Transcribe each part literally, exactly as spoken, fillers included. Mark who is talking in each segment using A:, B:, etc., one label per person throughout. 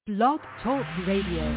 A: Blog Talk Radio.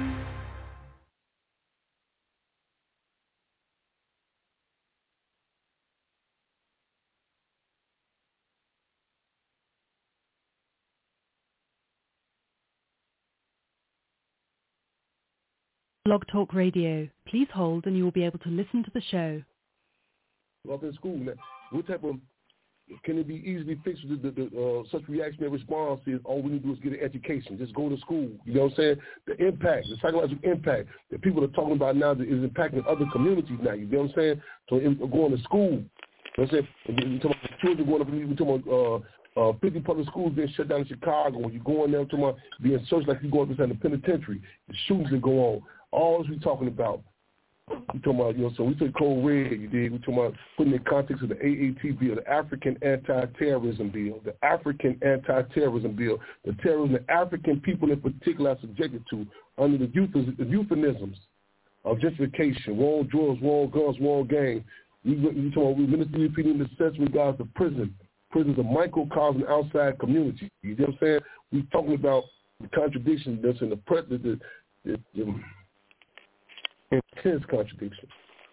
A: Blog Talk Radio. Please hold and you will be able to listen to the show.
B: Up in school, now, what type of, can it be easily fixed with the, the, uh, such reactionary response is all we need to do is get an education, just go to school, you know what I'm saying? The impact, the psychological impact that people are talking about now that is impacting other communities now, you know what I'm saying? So in, going to school, you know what I'm saying? We're talking about children going up, we're talking about uh, uh, fifty public schools being shut down in Chicago, when you go in there, we're talking about being searched like you're going inside the penitentiary, the shootings that go on, all this we're talking about. We talking about, you know, so we took Code Red, you did. We talking about putting in context of the A A T bill, the African Anti-Terrorism Bill, the African Anti-Terrorism Bill, the terrorism that African people in particular are subjected to under the, euph- the euphemisms of gentrification, war on drugs, war on guns, war on gangs. We, we talking about we minister repeating the sense in regards to prison. Prison's a microcosm outside community. You know what I'm saying? We talking about the contradiction that's in the present. The, the, the, intense contradiction.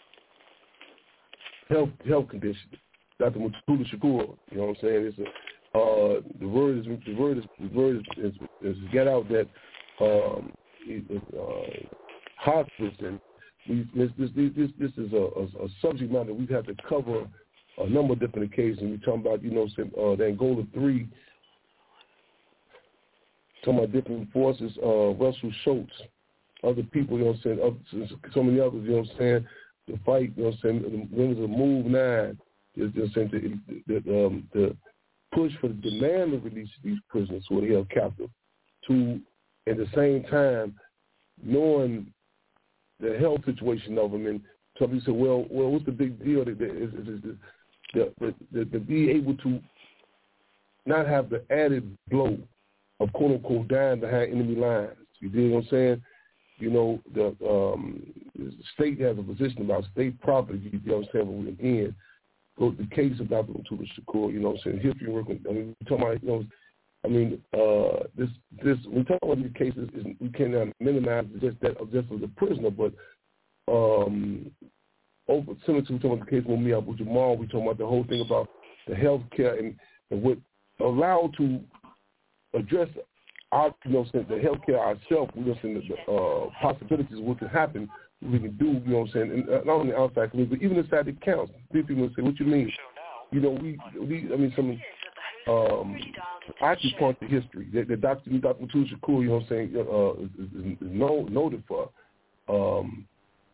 B: Health health condition. Doctor Mutulu Shakur, you know what I'm saying? It's a uh, the word is the word is the word is, is, is get out that um, it, uh, hospice and we, this, this this this is a, a, a subject matter we've had to cover a number of different occasions. We're talking about, you know, uh, the Angola three, talking about different forces. Uh, Russell Schultz. Other people, you know what I'm saying, other, so many others, you know what I'm saying, the fight, you know what I'm saying, the members of Move nine, you know what I'm saying, the, the, um, the push for the demand of release of these prisoners who are held captive, to, at the same time, knowing the health situation of them, and some people say, well, well, what's the big deal? That, that is, is, is the, the, the, to be able to not have the added blow of, quote-unquote, dying behind enemy lines. You dig what I'm saying? You know, the, um, the state has a position about state property, you know what I'm saying, but again, go to the case of Doctor Mutulu Shakur, you know what I'm saying, history work, I mean, we're talking about, you know, I mean, uh, this, this, we talk about these cases, is, we cannot minimize just that, just as a prisoner, but um, over, similar to we talking about the case of Mumia Abu Jamal, we talking about the whole thing about the health care and, and what allowed to address our, you know, since the healthcare ourselves, we know, since the uh, possibilities of what can happen, what we can do, you know what I'm saying, and uh, not only outside community, but even inside the counts. People will say, what you mean? You know, we, we I mean, some, um, I actually point to history. The, the Doctor Doctor Mutulu Shakur, you know what I'm saying, uh, is, is, is known, noted for um,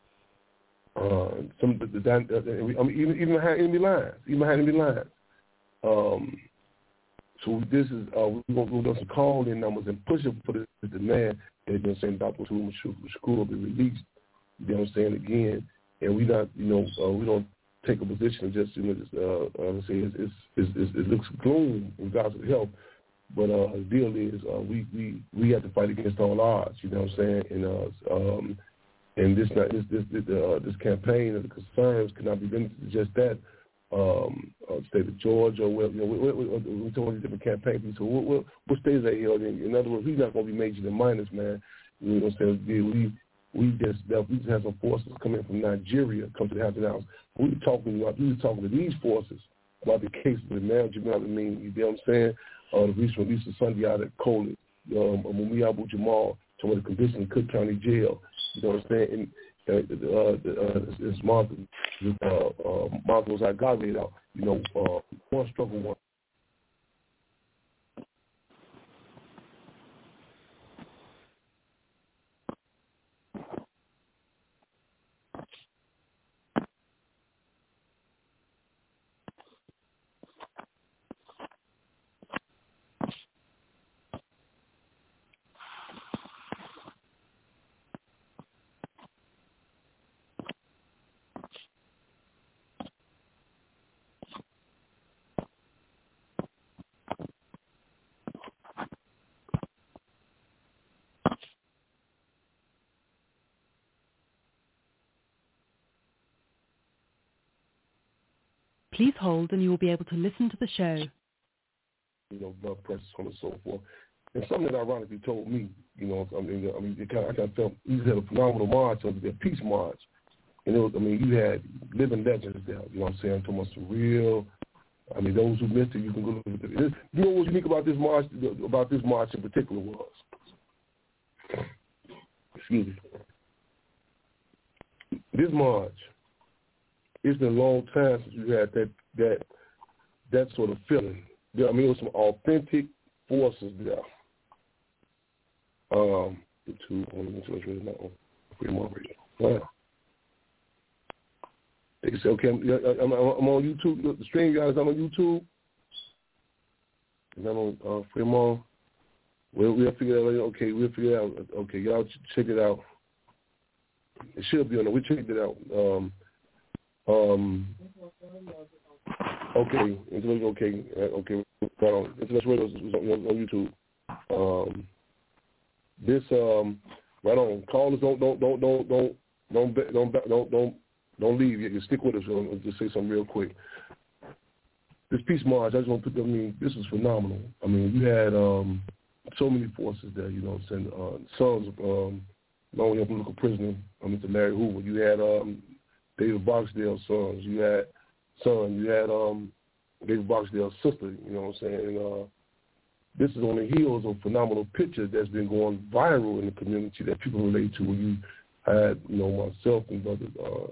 B: uh, some of the, the, the I mean, even, even behind enemy lines, even behind enemy lines. Um, So this is, uh, we're going to do some call-in numbers and push it for the, the demand that, you know, saying Doctor Mutulu Shakur will be released, you know what I'm saying, again. And we not, you know, uh, we don't take a position of just, you know, just, uh, uh, say it's, it's, it's, it's, it looks gloom in regards to health. But uh, the deal is uh, we, we, we have to fight against all odds, you know what I'm saying? And uh, um, and this, not, this, this, this, uh, this campaign and the concerns cannot be limited to just that. Um, uh, state of Georgia, well, you know, we, we, we, we told these different campaigns. So, what, what, what states are held in? In other words, we're not going to be majors and minors, man. You know what I'm saying? We we just we just have some forces coming from Nigeria come to the Hampton House. We were talking about we were talking to these forces about the case of the man. You know what I mean? You know what I'm saying? Uh, the recent release of Sunday out at Coley, um, Mumia Abu Jamal, some of the conditions in Cook County Jail. You know what I'm saying? And, Uh, uh, uh, this month, uh, uh, month was I got laid out. You know, uh, one struggle, one.
A: Please hold and you will be able to listen to the show.
B: You know, blood pressure, so on and so forth. And something that ironically told me, You know, I mean, I mean, it kind of, I kind of felt he had a phenomenal march, of their peace march. And it was, I mean, you had living legends there. You know what I'm saying? I'm talking about some real. I mean, those who missed it, you can go look at it. You know what's unique about this march? About this march in particular was, excuse me, this march. It's been a long time since you had that that that sort of feeling. I mean, it was some authentic forces there. Um, two on Freedom Radio. Right. They say, okay, I'm, I'm, I'm on YouTube. The stream, guys, I'm on YouTube. And I'm on uh, Freedom. We'll, we'll figure it out. Okay, we'll figure it out. Okay, y'all check it out. It should be on there. We checked it out. Um, um, okay, okay, okay. Right on. International Radio is on, on YouTube. Um, this um, right on. Callers don't don't don't don't don't don't don't don't don't don't leave yet. You stick with us. I'll just say something real quick. This peace march, I just want to put. I mean, this is phenomenal. I mean, you had um, so many forces there. You know, what I'm saying, uh, sons of um, long young political prisoner, uh, Mister Larry Hoover. You had um, David Barksdale's sons. You had son. You had um, David Barksdale's sister. You know what I'm saying? And, uh, this is on the heels of phenomenal pictures that's been going viral in the community that people relate to. Where you had, you know, myself and brother,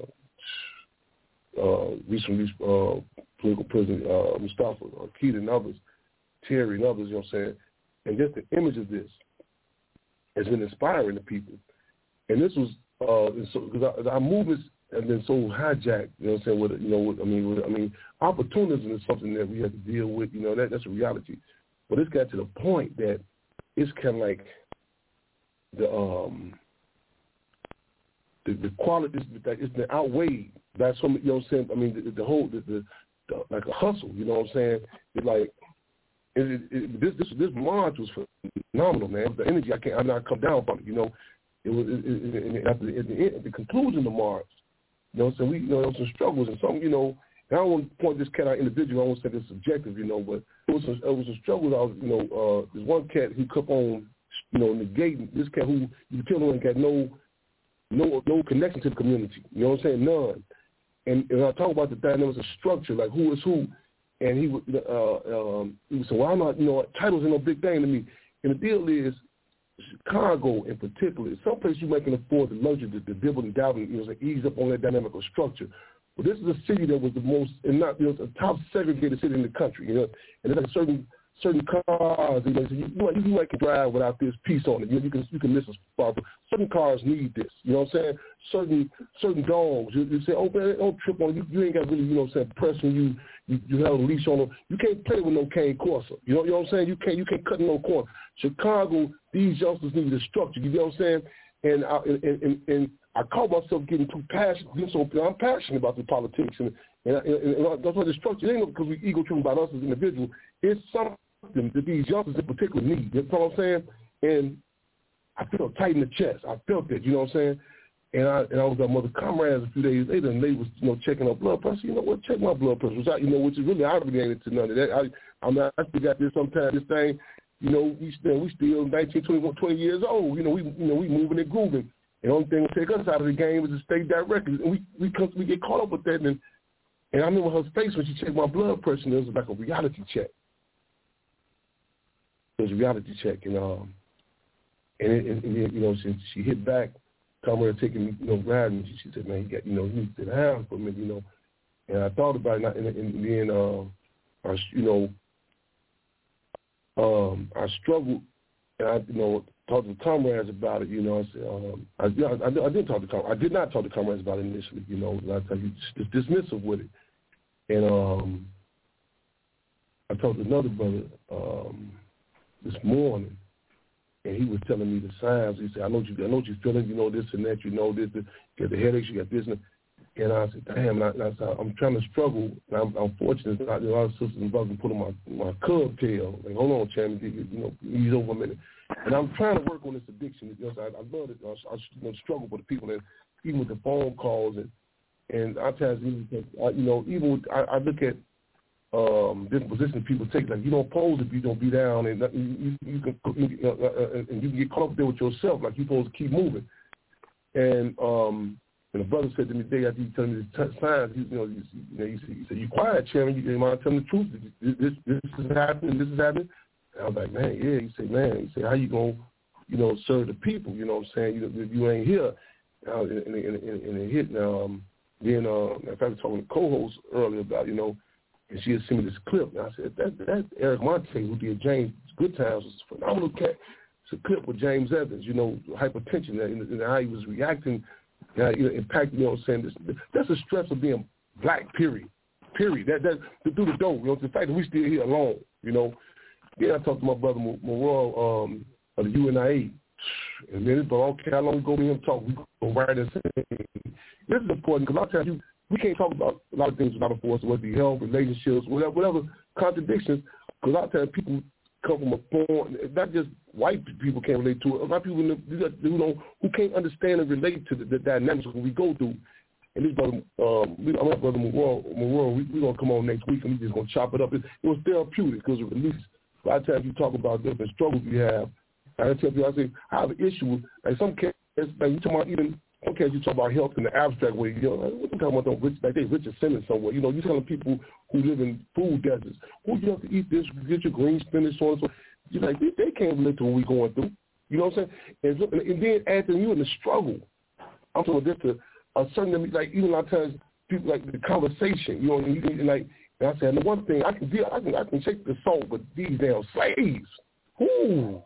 B: uh, uh, recently uh, political prisoner uh, Mustafa, uh, Keith and others, Terry and others. You know what I'm saying? And just the image of this has been inspiring to people. And this was uh, because our, our movements have been so hijacked. You know what I'm saying? With you know, with, I mean, with, I mean, opportunism is something that we have to deal with. You know, that that's a reality. But it's got to the point that it's kind of like the um the, the quality is it's been outweighed by some. You know what I'm saying? I mean, the, the whole the, the, the like a hustle. You know what I'm saying? It's like it, it, it, this this this march was phenomenal, man. The energy I can't I not come down from it. You know, it was it, it, it, at, the, at the end, at the conclusion of the march. You know what I'm saying? We you know there was some struggles and some you know. And I don't want to point this cat out individual. I won't say it's subjective, you know, but it was a, it was a struggle. I was, you know, uh, there's one cat who kept on, you know, negating this cat who you tell him had no, no, no connection to the community. You know what I'm saying? None. And, and I talk about the dynamics of structure, like who is who, and he would, uh, um, he would say, well, I'm not, you know, titles are no big thing to me. And the deal is, Chicago in particular, someplace you can afford the luxury to, to dibble and dabble, you know, to ease up on that dynamic of structure. But this is a city that was the most, and not, you know, the top segregated city in the country, you know, and there's like certain certain cars, you know, you, you, you might can drive without this piece on it. You know, you can you can miss a spot, but certain cars need this. You know what I'm saying? Certain certain dogs, you, you say, oh man, don't trip on it. You, you ain't got really, you know what I'm saying, press when you you, you have a leash on them. You can't play with no cane Corsa. You know, you know what I'm saying? You can't you can't cut in no corner. Chicago, these youngsters need a structure. You know what I'm saying? And I, and, and, and I call myself getting too passionate. So I'm passionate about the politics, and and, and, and that's why the structure it ain't because we ego tripping about us as individuals. It's something that these youngsters in particular need. You know what I'm saying? And I felt tight in the chest. I felt it. You know what I'm saying? And I and I was at Mother Comrades a few days later, and they was you know checking our blood pressure. You know what? Check my blood pressure. Which I, you know, which is really I really ain't into none of that. I I'm not. I still got this sometimes. This thing. You know, we still we still nineteen, twenty-one, twenty years old. You know, we you know we moving and grooving. And the only thing that take us out of the game is to stay direct. And we we we get caught up with that. And and I remember her face when she checked my blood pressure. And it was like a reality check. It was a reality check, and um, and, it, and, and you know she she hit back. Comrade taking me, you know, riding. She, she said, "Man, he got you know he needs to sit down for a minute, you know." And I thought about it, and, and, and then um, I you know. Um, I struggled, and I, you know, talked to comrades about it. You know, I said, um, I, yeah, I, I did talk to comrades. I did not talk to comrades about it initially. You know, a lot of times you just dismissive with it. And um, I talked to another brother um, this morning, and he was telling me the signs. He said, "I know you, I know what you're feeling. You know this and that. You know this. You got the headaches. You got this." And, and I said, "Damn, I, I said, I'm trying to struggle. I'm, I'm fortunate that a lot of sisters and brothers put on my my cub tail. Like, hold on, Champ, you know, ease over a minute." And I'm trying to work on this addiction. You know, I, I love it. I, I you know, struggle with the people, and even with the phone calls, and and I tell you, you know, even with, I, I look at um, different positions people take. Like, you don't pose if you don't be down, and you, you, you can uh, uh, and you can get caught up there with yourself. Like, you're supposed to keep moving. And um, and the brother said to me today after he told me the t- signs, you, you know, you, you know, he said, he said, "You quiet, Chairman. You, you mind telling the truth? This, this, this is happening. This is happening." And I was like, "Man, yeah." He said, "Man," he said, "how you gonna, you know, serve the people? You know what I'm saying? You, you ain't here." Uh, and, and, and, and it hit. Um, then, uh, in fact, I was talking to co-host earlier about, you know, and she had sent me this clip. And I said, that, that Eric Monte, who did James Good Times, was a phenomenal cat. It's a clip with James Evans, you know, hypertension, and, and how he was reacting, how, you know, impacting, you know what I'm saying? This, that's the stress of being black, period. Period. That, that, through the door, you know, the fact that we still here alone, you know. Then I talked to my brother, Moreau, um, of the U N I A. And then, but okay, how long we go to him talk? We go right and say, this is important because I'll tell you, we can't talk about a lot of things without a force, whether it be health, relationships, whatever, whatever contradictions, because I'll tell you, people come from a form, not just white people can't relate to it, a lot of people who don't, who can't understand and relate to the, the dynamics that we go through. And this brother, um, we, my brother Moreau, Moreau we're we going to come on next week, and we're just going to chop it up. It, it was therapeutic because it released. A lot of times you talk about different struggles we have. I tell people, I say, I have an issue with, like some cases, like you talk about even, some cases you talk about health in the abstract way, you know, like, what you talking about, them rich, like they Richard Simmons somewhere, you know, you're telling people who live in food deserts, who you have to eat this, get your green spinach, so and so. You're like, they, they can't relate to what we're going through. You know what I'm saying? And, and then after you in the struggle, I'm talking about this to a certain, like, even a lot of times, people, like, the conversation, you know, and you can, like, and I said, the one thing, I can deal, I can, I can take the salt, but these damn slaves, whoo.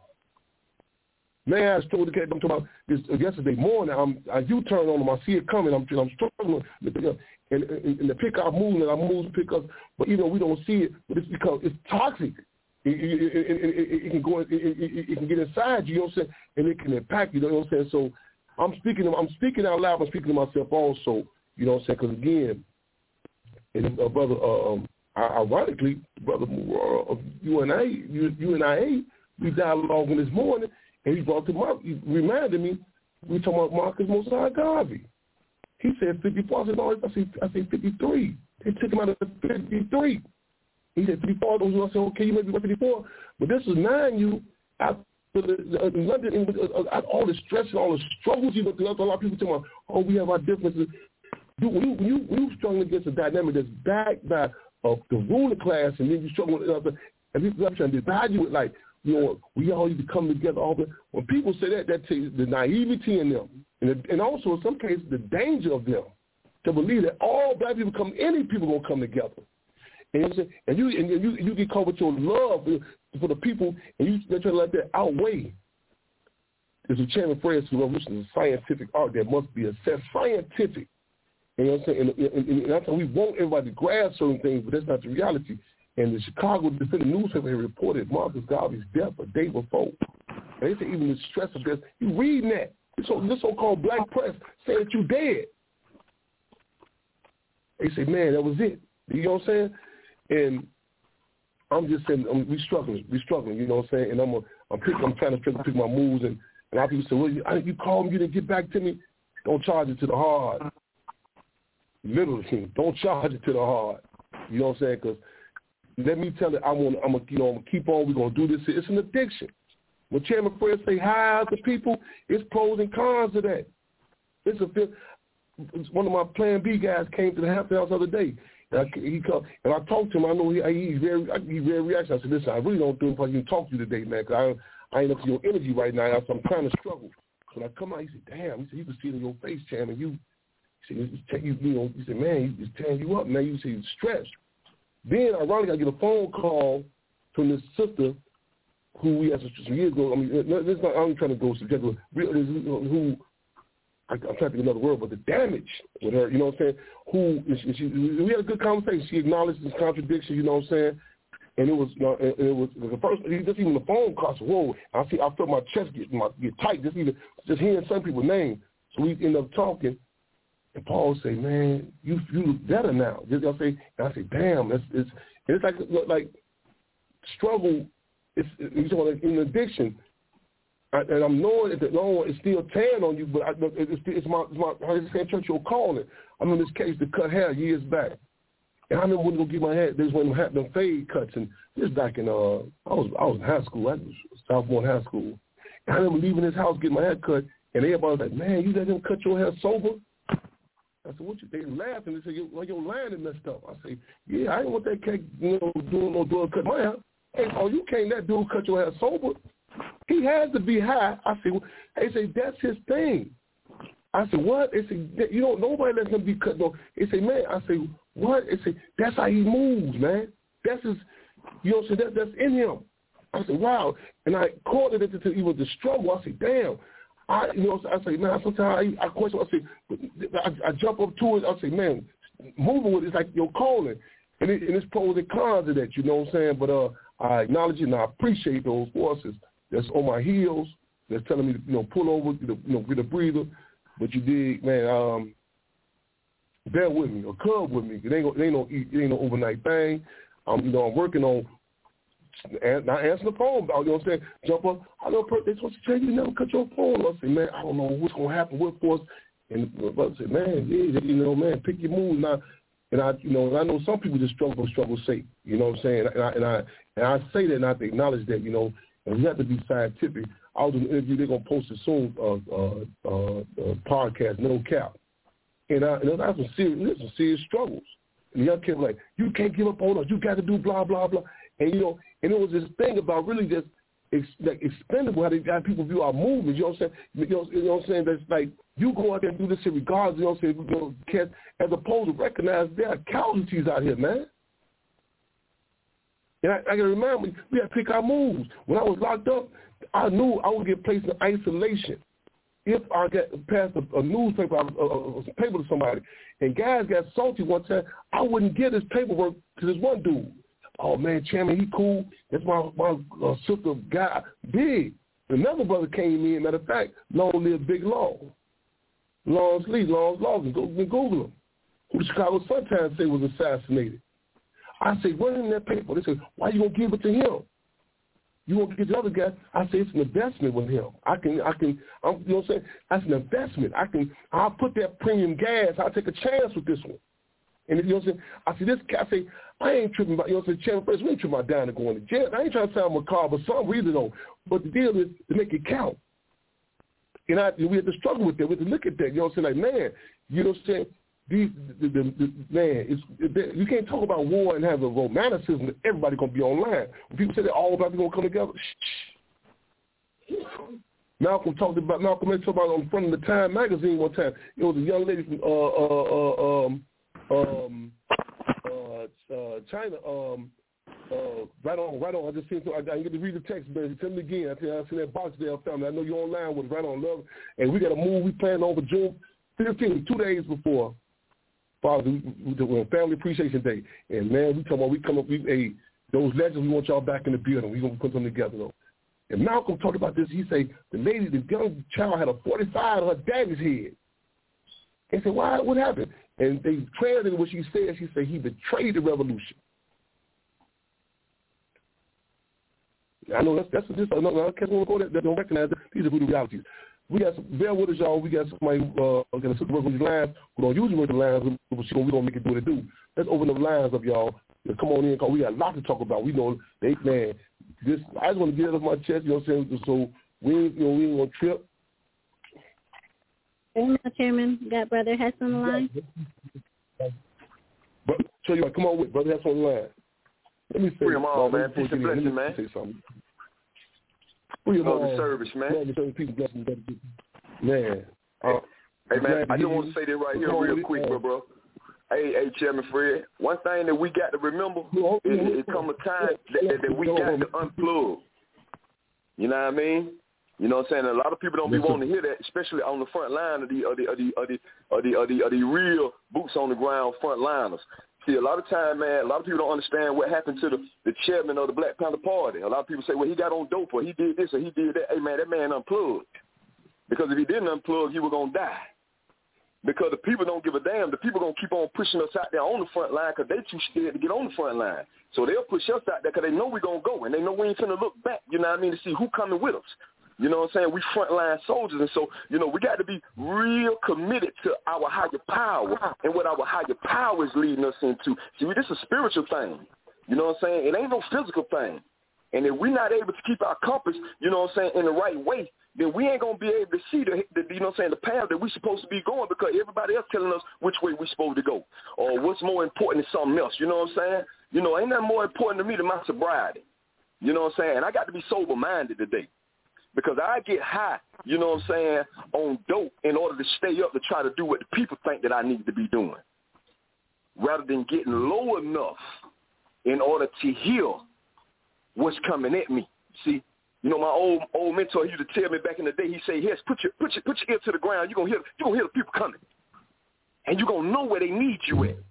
B: Man, I told the cat, I'm talking about this uh, yesterday morning. I'm, I U-turn on them. I see it coming. I'm, I'm struggling to pick up. And, and, and the pickup moves, and I move the pickup. But even though we don't see it, but it's because it's toxic. It, it, it, it, it, it can go. It, it, it can get inside you. You know what I'm saying? And it can impact you. You know what I'm saying? So I'm speaking. I'm speaking out loud. I'm speaking to myself also. You know what I'm saying? Because again, and uh, brother, uh, um, ironically, brother uh, of U N I A, U N I A, we dialoguing this morning. And he brought to my, he reminded me, we were talking about Marcus Mosiah Garvey. He said fifty-four. I said, no, I said, I said fifty-three. They took him out of fifty-three. He said fifty-four. I said, okay, you may be fifty-four. But this was nine you after the, the, in London, and, uh, uh, all the stress and all the struggles you go through. A lot of people talking about, oh, we have our differences. You, when, you, when, you, when you're struggling against a dynamic that's backed by uh, the ruling class, and then you're struggling with other, and people are trying to divide you with, like, you know, we all need to come together. All the, when people say that, that takes the naivety in them, and, the, and also in some cases the danger of them to believe that all black people come, any people gonna come together. And, and you and you you get caught with your love for the people, and you try to let that outweigh. There's a Chairman Fred's revolution is a scientific art that must be assessed scientific. You know what I'm saying? And, and, and, and that's why we want everybody to grasp certain things, but that's not the reality. And the Chicago Defender newspaper had reported Marcus Garvey's death a day before. And they say even the stress of this, you reading that. This, so, this so-called black press saying that you dead. They say, man, that was it. You know what I'm saying? And I'm just saying, I'm, we struggling, we struggling, you know what I'm saying? And I'm a, I'm, pick, I'm trying to pick, pick my moves. And, and a lot of people say, well, you, I, you called me, you didn't get back to me. Don't charge it to the hard. Literally, don't charge it to the hard. You know what I'm saying? Because let me tell you, I want, I'm gonna, you know, I'm gonna keep on. We're gonna do this. It's an addiction. When Chairman Fred say hi to people, it's pros and cons to that. It's a it's one of my Plan B guys came to the Hampton House the other day. And I, he come, and I talked to him. I know he, he's very, he's very reactionary. I said, listen, I really don't do it because I can talk to you today, man. Because I, I ain't up to your energy right now. So I'm trying to struggle. So when I come out, he said, damn. He said, you can see it in your face, Chairman. You, he said, it's, you, you know, he said, man, he's tearing you up, man. You see, he's stressed. Then, ironically, I get a phone call from this sister who we had some years ago. I mean, this not, I'm trying to go subjective. Who, I, I'm trying to think another word, but the damage with her, you know what I'm saying? Who, she, she, we had a good conversation. She acknowledged this contradiction, you know what I'm saying? And it was, uh, it was the first, just even the phone call, so, whoa, I see, I felt my chest get, my, get tight, just even, just hearing some people's names. So we end up talking. And Paul say, man, you you look better now. Just I say, and I say, damn, that's it's it's like like struggle. It's it's in addiction, I, and I'm knowing that no, it's still tearing on you, but I, it's, it's my it's my how you say church you'll call it. I'm in this case to cut hair years back, And I remember when to go get my hair, they was when them, them fade cuts, and this back in, uh, I was I was in high school, I was sophomore in high school. And I remember leaving this house, getting my hair cut, and everybody was like, man, you let them cut your hair sober? I said, what you, they laughed, and they said, well, your line is messed up. I said, yeah, I didn't want that cat, you know, doing no drug cut my hair. Hey, oh, you can't let dude cut your hair sober. He has to be high. I said, well, they say, that's his thing. I said, what? They said, you know, nobody lets him be cut. No. They say, man, I say, what? They say, that's how he moves, man. That's his, you know what I'm saying? That, that's in him. I said, wow. And I called it into even the struggle. I said, damn. I, you know, I say, man, sometimes I, I question. I say, I, I jump up to it. I say, man, moving with it is like your calling, and, it, and it's pros and cons of that. You know what I'm saying? But uh, I acknowledge it and I appreciate those forces that's on my heels that's telling me to, you know, pull over, you know, get a breather. But you did, man. Um, bear with me or come with me. It ain't, it ain't no, it ain't no overnight thing. Um, you know, I'm working on. And not answering the phone, you know what I'm saying? Jump up. I know they're supposed to tell you never cut your phone. I say, man, I don't know what's gonna happen with us. And the brother said, man, yeah, you know, man, pick your moves now. And I, you know, I know some people just struggle, struggle sake. You know what I'm saying? And I, and I, and I say that, and I have to acknowledge that. You know, and we have to be scientific. I was in an interview. They're gonna post it soon. Uh, uh, uh, uh, podcast, no cap. And I, and I have some serious, some serious struggles. And the young kid was like, you can't give up on us. You got to do blah blah blah. And you know, and it was this thing about really just ex, like expendable how, they, how people view our movements. You know what I'm saying? You know, you know what I'm saying? That's like you go out there and do this shit regardless. You know what I'm saying? You know, can't, as opposed to recognize there are casualties out here, man. And I, I can remind me, we had to pick our moves. When I was locked up, I knew I would get placed in isolation if I got passed a, a newspaper, a, a, a paper to somebody. And guys got salty one time. I wouldn't get his paperwork to this one dude. Oh, man, Chairman, he cool. That's my, my uh, sister guy. Big. Another brother came in. Matter of fact, long live Big Long. Long Sleeve, Long Logan. Go Google him. Who the Chicago Sun-Times say was assassinated. I say, what in that paper? They say, why you going to give it to him? You want to get the other guy? I say, it's an investment with him. I can, I can, I'm, you know what I'm saying? That's an investment. I can, I'll put that premium gas. I'll take a chance with this one. And you know what I'm saying? I see this guy, I say, I ain't tripping about, you know what I'm saying, Chairman First, we ain't tripping about down to going to jail. I ain't trying to sound macabre, but some reason though. But the deal is to make it count. And I, we have to struggle with that. We have to look at that. You know what I'm saying? Like, man, you know what I'm saying? These, the, the, the, man, it's, it, you can't talk about war and have a romanticism that everybody going to be online. When people say that all black people going to come together, shh. Malcolm talked about, Malcolm talked about on the front of the Time magazine one time. It was a young lady from, uh, uh, uh, um, um, uh, uh, China, um, uh, right on, right on. I just seen, so I, I didn't get to read the text, but tell me again. I tell you, I see that box there, family. I know you're online with right on love, and we got a move. We planned over June fifteenth, two days before Father, we, we, we, Family Appreciation Day, and man, we come on, we come up, we, hey, those legends, we want y'all back in the building. We gonna put them together though. And Malcolm talked about this. He said the lady, the young child, had a forty-five on her daddy's head. They said, why? What happened? And they translated what she said. She said he betrayed the revolution. I know that's that's just another. I can't want to go there. They don't recognize that. These are good realities. We got some, bear with us, y'all. We got somebody uh, going to work with these lines. We don't usually work the lines, but we going to make it do what it do. Let's open the lines up, y'all. Come on in, because we got a lot to talk about. We know they man. This I just want to get it off my chest. You know what I'm saying? So we ain't, you know, we ain't gonna trip.
C: Hey, Chairman, got Brother Hess on the line.
B: But show you what, come on with Brother Hess on the line. Let me say,
D: free them all, man. Peace and blessing, man.
B: Say something. Free them
D: all.
B: The
D: service, man.
B: Man. Uh,
D: hey, man, I just want to say this right here real quick, bro, bro. Hey, hey, Chairman Fred, one thing that we got to remember is it come a time that, that, that we got to unplug. You know what I mean? You know what I'm saying? A lot of people don't be wanting to hear that, especially on the front line of the of the of the of the of the of the, of the real boots on the ground front liners. See, a lot of time, man, a lot of people don't understand what happened to the, the chairman of the Black Panther Party. A lot of people say, well, he got on dope or he did this or he did that. Hey, man, that man unplugged. Because if he didn't unplug, he was going to die. Because the people don't give a damn. The people going to keep on pushing us out there on the front line because they too scared to get on the front line. So they'll push us out there because they know we're going to go, and they know we ain't finna look back, you know what I mean, to see who coming with us. You know what I'm saying? We frontline soldiers, and so, you know, we got to be real committed to our higher power and what our higher power is leading us into. See, this is a spiritual thing. You know what I'm saying? It ain't no physical thing. And if we're not able to keep our compass, you know what I'm saying, in the right way, then we ain't going to be able to see the, the, you know what I'm saying, the path that we're supposed to be going, because everybody else telling us which way we're supposed to go or what's more important than something else. You know what I'm saying? You know, ain't nothing more important to me than my sobriety. You know what I'm saying? And I got to be sober-minded today, because I get high, you know what I'm saying, on dope in order to stay up to try to do what the people think that I need to be doing, rather than getting low enough in order to hear what's coming at me. See, you know, my old old mentor used to tell me back in the day, he said, yes, put your put your put your ear to the ground, you're gonna hear you're gonna hear the people coming. And you're gonna know where they need you at.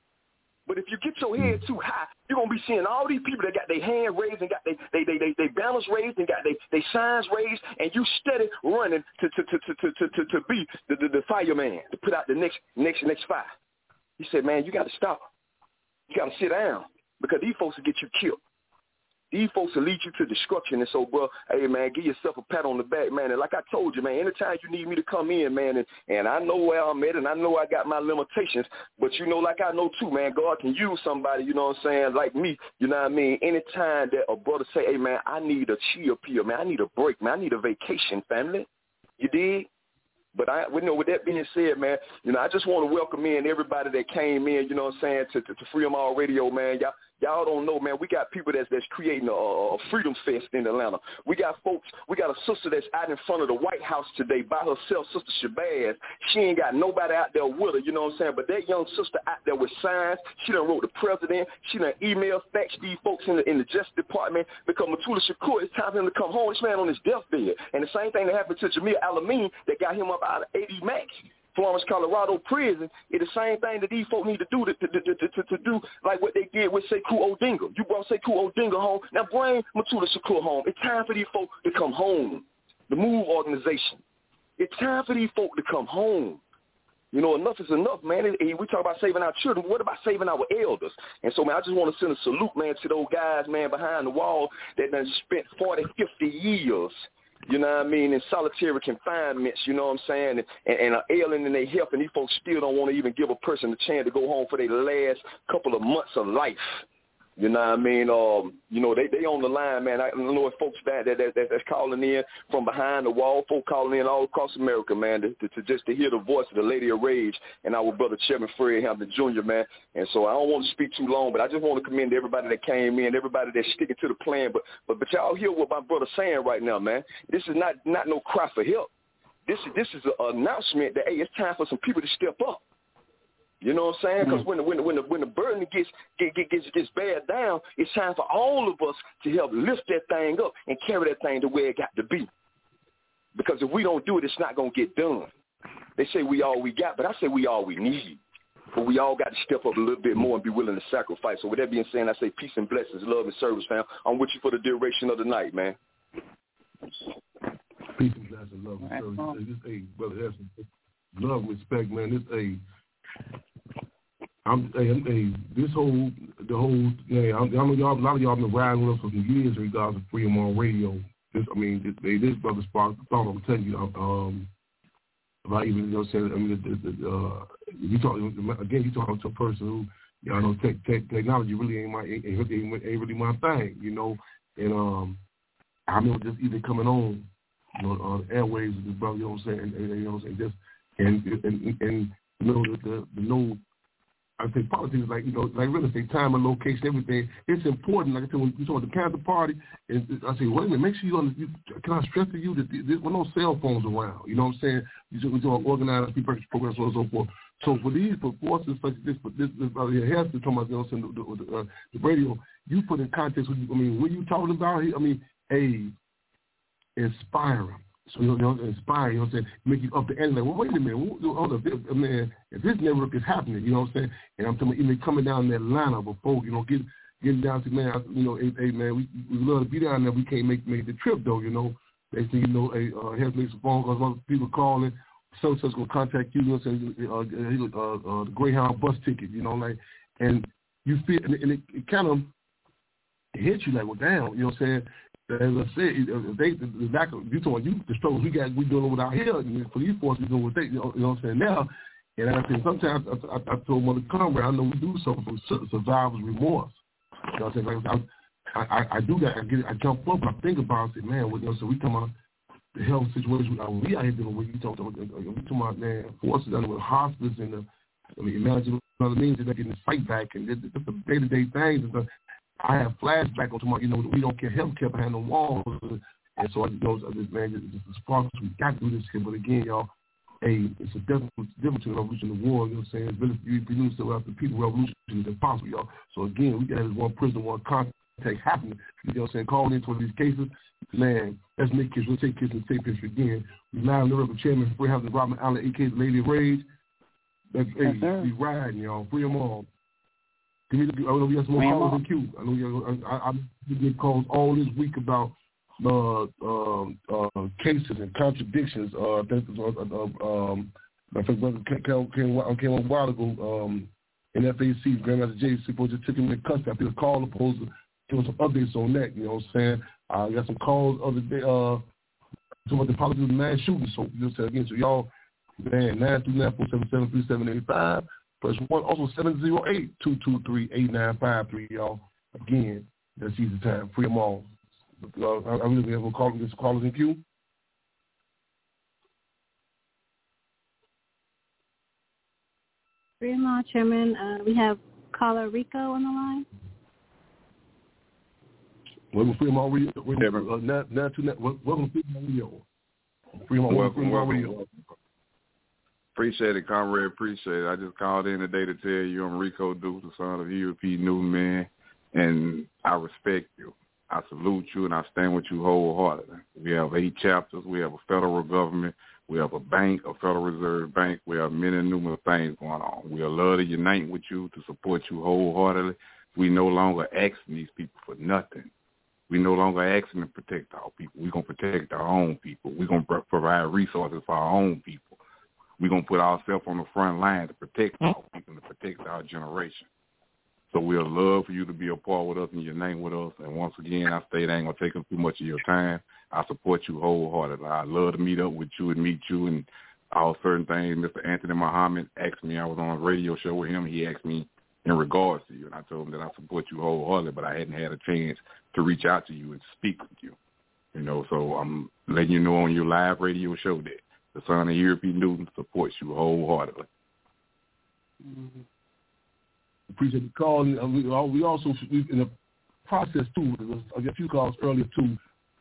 D: But if you get your head too high, you're going to be seeing all these people that got their hand raised and got their they, they, they, they balance raised and got their they signs raised, and you steady running to to to to to, to, to be the, the, the fireman, to put out the next next next fire. He said, man, you got to stop. You got to sit down, because these folks will get you killed. These folks will lead you to destruction. And so, bro, hey, man, give yourself a pat on the back, man. And like I told you, man, anytime you need me to come in, man, and, and I know where I'm at, and I know I got my limitations, but, you know, like I know, too, man, God can use somebody, you know what I'm saying, like me, you know what I mean? Anytime that a brother say, hey, man, I need a chill pill, man, I need a break, man, I need a vacation, family. You dig? But I, you know, with that being said, man, you know, I just want to welcome in everybody that came in, you know what I'm saying, to, to, to Freedom All Radio, man. Y'all, y'all don't know, man, we got people that's, that's creating a, a Freedom Fest in Atlanta. We got folks, we got a sister that's out in front of the White House today by herself, Sister Shabazz. She ain't got nobody out there with her, you know what I'm saying, but that young sister out there with signs, she done wrote the president, she done emailed, faxed these folks in the, in the Justice Department, because Mutulu Shakur, it's time for him to come home. This man on his deathbed. And the same thing that happened to Jamil Alameen that got him up out of eighty Max, Florence, Colorado prison, it's the same thing that these folk need to do to, to, to, to, to do like what they did with Sekou Odinga. You brought Sekou Odinga home. Now bring Mutulu Shakur home. It's time for these folk to come home. The MOVE organization. It's time for these folk to come home. You know, enough is enough, man. We talk about saving our children, but what about saving our elders? And so, man, I just want to send a salute, man, to those guys, man, behind the wall that done spent forty, fifty years, you know what I mean, in solitary confinements, you know what I'm saying, and, and are ailing in their health, and these folks still don't want to even give a person a chance to go home for their last couple of months of life. You know what I mean? Um, you know, they they on the line, man. I know if folks that, that, that that's calling in from behind the wall, folks calling in all across America, man, to, to, to just to hear the voice of the Lady of Rage and our brother Chairman Fred Hampton Junior, man. And so I don't want to speak too long, but I just want to commend everybody that came in, everybody that's sticking to the plan. But but but y'all hear what my brother's saying right now, man. This is not, not no cry for help. This is this is an announcement that, hey, it's time for some people to step up. You know what I'm saying? Because mm-hmm. when the when the when the when the burden gets get, get, gets gets bared down, it's time for all of us to help lift that thing up and carry that thing to where it got to be. Because if we don't do it, it's not gonna get done. They say we all we got, but I say we all we need. But we all got to step up a little bit more and be willing to sacrifice. So with that being said, I say peace and blessings, love and service, fam. I'm with you for the duration of the night, man.
B: Peace and blessings, love and service. This a brother Heston, love, respect, man. This a I'm, hey, I'm, hey, this whole, the whole, hey, I'm, I know y'all, a lot of y'all been riding with us for some years in regards to Freedom on Radio. This, I mean, this, hey, this brother Spark, I thought I would tell you, um, about even, you know, saying, I mean, the, the, uh, you talk again, you talking to a person who, you know, tech, tech, technology really ain't my, ain't, ain't, ain't really my thing, you know, and um, I remember just even coming on, you know, on uh, airwaves with this brother, you know what I'm saying, and, and, you know what I'm saying, just and and and you know the the, the no. I think politics is like, you know, like real estate, time and location, everything. It's important. Like I said, when you talk about the Panther Party, and I say, wait a minute, make sure you, on, you can I stress to you that there's no cell phones around. You know what I'm saying? You we talk organized people, programs, so on and so forth. So for these, for forces such as this, for this, this brother here has to talk about, you know, the, the, uh, the radio, you put in context, with, I mean, what you talking about here? I mean, a inspiring. So, you know, inspire, you know what I'm saying, make you up the end, like, well, wait a minute, hold up, I mean, if this network is happening, you know what I'm saying, and I'm talking about even coming down that lineup of folk, you know, get, getting down to, man, you know, hey, hey man, we, we love to be down there, we can't make make the trip, though, you know, they say, you know, hey, uh, have to make some phone calls, other people calling, so-and-so's going to contact you, you know what I'm saying, uh, uh, uh, the Greyhound bus ticket, you know, like, and you feel, and, and it, it kind of hits you like, well, damn, you know what I'm saying, as I said, they the lack of you told you the struggles we got we dealing with out here. Police force is doing what they you know, you know what I'm saying now. And I think sometimes I, I, I told Mother Conrad, I know we do suffer from survivor's remorse. You know what I'm saying? Like, I, I, I do that. I get it. I jump up and I think about it. Man, you know, so we talking about the health situation we out here dealing with. You talking about, we talking about man, forces under with hospice and the, I mean, imagine what it means that they're getting this fight back and it's the day to day things. And the, I have flashback on tomorrow. You know, we don't get health care behind the walls, and so I just know this man, this is sparks. We got to do this here, but again, y'all. Hey, it's a difference, difference between revolution and war, you know what I'm saying? It's really, you produce the after people revolution is impossible, y'all. So again, we got this one prison, one contact happening. You know what I'm saying? Calling into one of these cases, man, let's make kids, we'll take kids and take picture again. We now live with Chairman Free House and Robin Allen, A K A Lady of Rage. That's hey, yes, we riding, y'all. Free them all. Give me the, I know we got some more calls than Q. I know we I, I, I get calls all this week about Uh, um, uh, cases and contradictions. Uh, I think uh, uh, um, my first brother came, came, came a while ago. Um, in F A C, Grandmaster J C just took him in custody. I did a call opposed to give us some updates on that. You know what I'm saying? I uh, got some calls other day. Uh, talking about the politics of the mass shooting. So you know, again, so y'all, man, nine two nine four seven seven three seven eight five. Plus one also seven zero eight two two three eight nine five three. Y'all, again, that's easy time. Free them all. Uh, I really have a call this callers in queue.
C: Free them all, Chairman. Uh, we have caller Rico on the line.
B: Welcome, free them all, Rio. Uh, not, not too, not, welcome, free them all, Rio. Free them all, welcome, welcome, Rio.
E: Appreciate it, comrade. Appreciate it. I just called in today to tell you I'm Rico Duke, the son of E P Newton, man, and I respect you. I salute you, and I stand with you wholeheartedly. We have eight chapters. We have a federal government. We have a bank, a Federal Reserve Bank. We have many numerous things going on. We are love to unite with you, to support you wholeheartedly. We no longer asking these people for nothing. We no longer asking to protect our people. We're going to protect our own people. We're going to provide resources for our own people. We're going to put ourselves on the front line to protect our people, to protect our generation. So we'd love for you to be a part with us and unite with us. And once again, I state I ain't going to take up too much of your time. I support you wholeheartedly. I love to meet up with you and meet you and all certain things. Mister Anthony Muhammad asked me, I was on a radio show with him. He asked me in regards to you, and I told him that I support you wholeheartedly, but I hadn't had a chance to reach out to you and speak with you. You know, so I'm letting you know on your live radio show that the son of E P Newton supports you wholeheartedly.
B: Mm-hmm. Appreciate the call. And we, we also, we, in the process, too, I got a few calls earlier, too,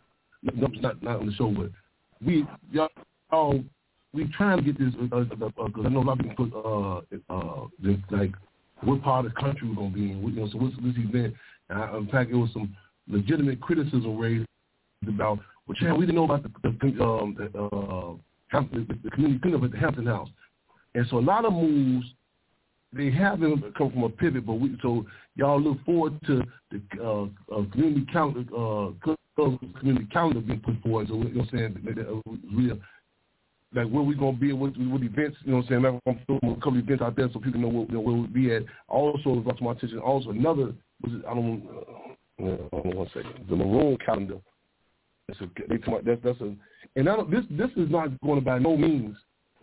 B: not, not on the show, but we, y'all, we trying to get this, because uh, uh, uh, I know a lot of people put, uh, uh, this, like, what part of the country we're going to be in. You know, so what's this event? And I, in fact, it was some legitimate criticism raised about, well, Chad, we didn't know about the, the, um, the, uh, Hampton, the, the community cleanup at the Hampton House. And so a lot of moves, they haven't come from a pivot, but we, so y'all look forward to the uh, uh, community calendar, uh, community calendar being put forward. So you know what I'm saying, that, uh, real, like where we gonna be, what, what events, you know what I'm saying. I'm gonna throw a couple of events out there so people know where, you know, where we'll be at. Also, brought to my attention. Also, another, was it, I don't, uh, hold on one second. The Maroon calendar. That's a, they talk about, that's that's a, and I don't, this this is not going to by no means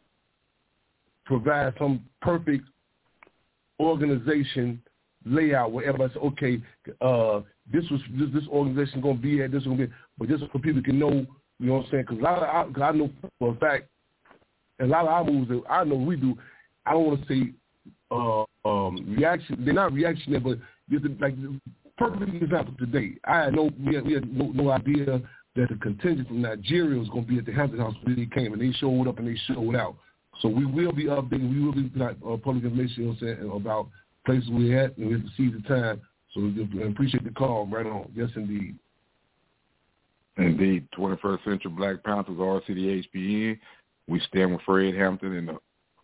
B: provide some perfect organization layout where everybody says, okay, uh, this was this, this organization going to be at, this is going to be, but just so people can know, you know what I'm saying? Because a lot of, cause I know for a fact, a lot of our moves that I know we do, I don't want to say uh, um, reaction. They're not reactionary, but just like perfect example today. I had no, we had, we had no, no idea that the contingent from Nigeria was going to be at the Hampton House when they came, and they showed up and they showed out. So we will be updating. We will be like uh, public information, you know what I'm saying, about places we're at, and we have to seize the time. So we appreciate the call. Right on. Yes, indeed.
E: Indeed. twenty-first Century Black Panthers, R C D H P N. We stand with Fred Hampton and the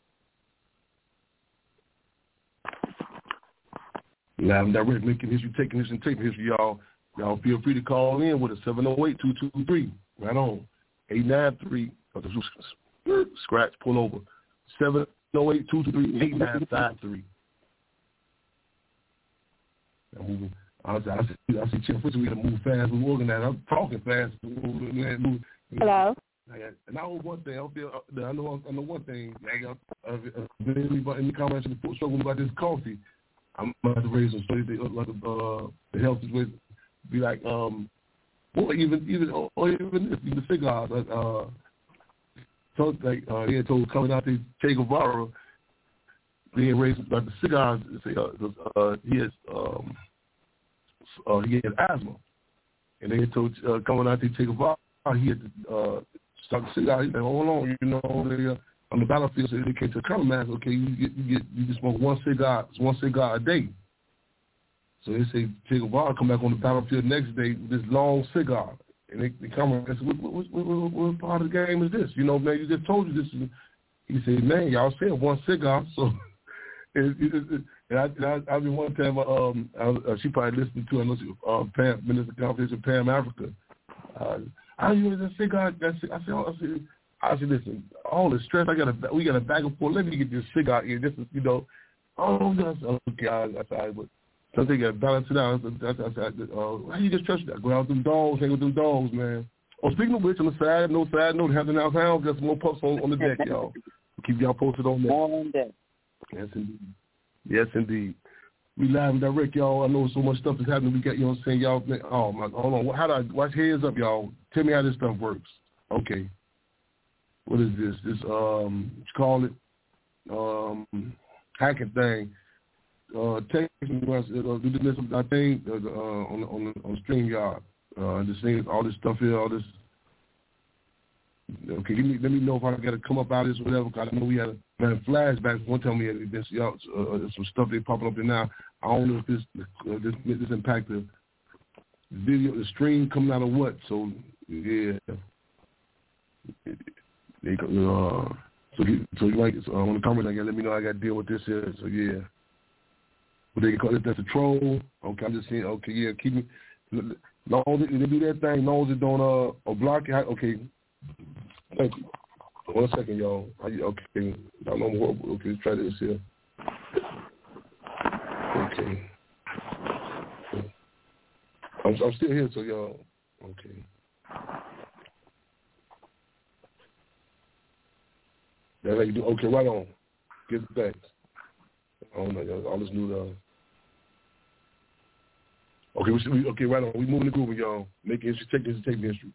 B: Live and direct, making history, taking history, and taking history, y'all. Y'all feel free to call in with us, seven oh eight, two two three. Right on. eight nine three. Scratch, pull over. seven oh eight, two two three, eight nine five three. Now moving, I see, I see, I see Chip Fisher, we got to move fast, we organized. I'm talking fast.
C: Hello?
B: And I know one thing, I feel, I know, I know one thing, I got, uh, uh, in the comments, struggling about this coffee, I'm about to raise some stories, like, uh, the health situation, be like, um, or even, even, or even if the cigars, uh, so like, uh, he had told coming out to Che Guevara, they had raised, like, the cigars, say, uh, uh, he has, um, Uh, he had asthma, and they had told uh, coming out to Che Guevara, he had uh, stuck a cigar. He said, "Hold on, you know, they, uh, on the battlefield, so they came to the countermaster. Okay, you get, you get, you just smoke one cigar, one cigar a day." So they say Che Guevara come back on the battlefield next day with this long cigar, and they, they come and say, "What, what, what, what, what part of the game is this? You know, man, you just told you this." He said, "Man, y'all said one cigar, so." It, it, it, And I, and I, I mean, one time, um, I, uh, she probably listened to, I know she, uh, Pam, Minister Conversation, Pam Africa. Uh, I use that cigar. That cigar. I said, oh, I said, I said, listen, all the stress, I got a, we got a back and forth. Let me get this cigar here. This is, you know, oh, that's okay. I, I said, but something got to balance it out. I said, I said, uh, how you just trust that? Go out with them dogs, hang with them dogs, man. Oh, speaking of which, on the side, no side note, have the now hounds, got some more pups on, on the deck, y'all. Keep y'all posted on that.
F: On deck.
B: Yes, indeed. Yes, indeed. We live and direct, y'all. I know so much stuff is happening. We got, you know what I'm saying, y'all. Oh, my, hold on. How do I, watch hands up, y'all. Tell me how this stuff works. Okay. What is this? This, um, what you call it? Um, hacking thing. Uh, text me, uh, do this, I think, uh, on, on, on StreamYard. Uh, this thing, all this stuff here, all this. Okay, give me, let me know if I got to come up out of this or whatever, because I know we had, a, had flashbacks. One time we had this, y'all, uh, some stuff they popping up there now. I don't know if this uh, this, this impact the video, the stream coming out of what. So, yeah. They, uh, so, you, so you like, so, uh, on the comment, I got let me know I got to deal with this here. So, yeah. What they call it, that's a troll. Okay, I'm just saying, okay, yeah, keep me, long as they do that thing, long as it don't, uh, or block it, okay. Thank you. One second, y'all. Okay. I know more. Okay, let's try this here. Okay. I'm, I'm still here, so y'all. Okay. That's how you do. Okay, right on. Get the thanks. I don't know, y'all. All this new, uh. Okay, we, okay, right on. We moving the groove, y'all. Making history, take this, take history.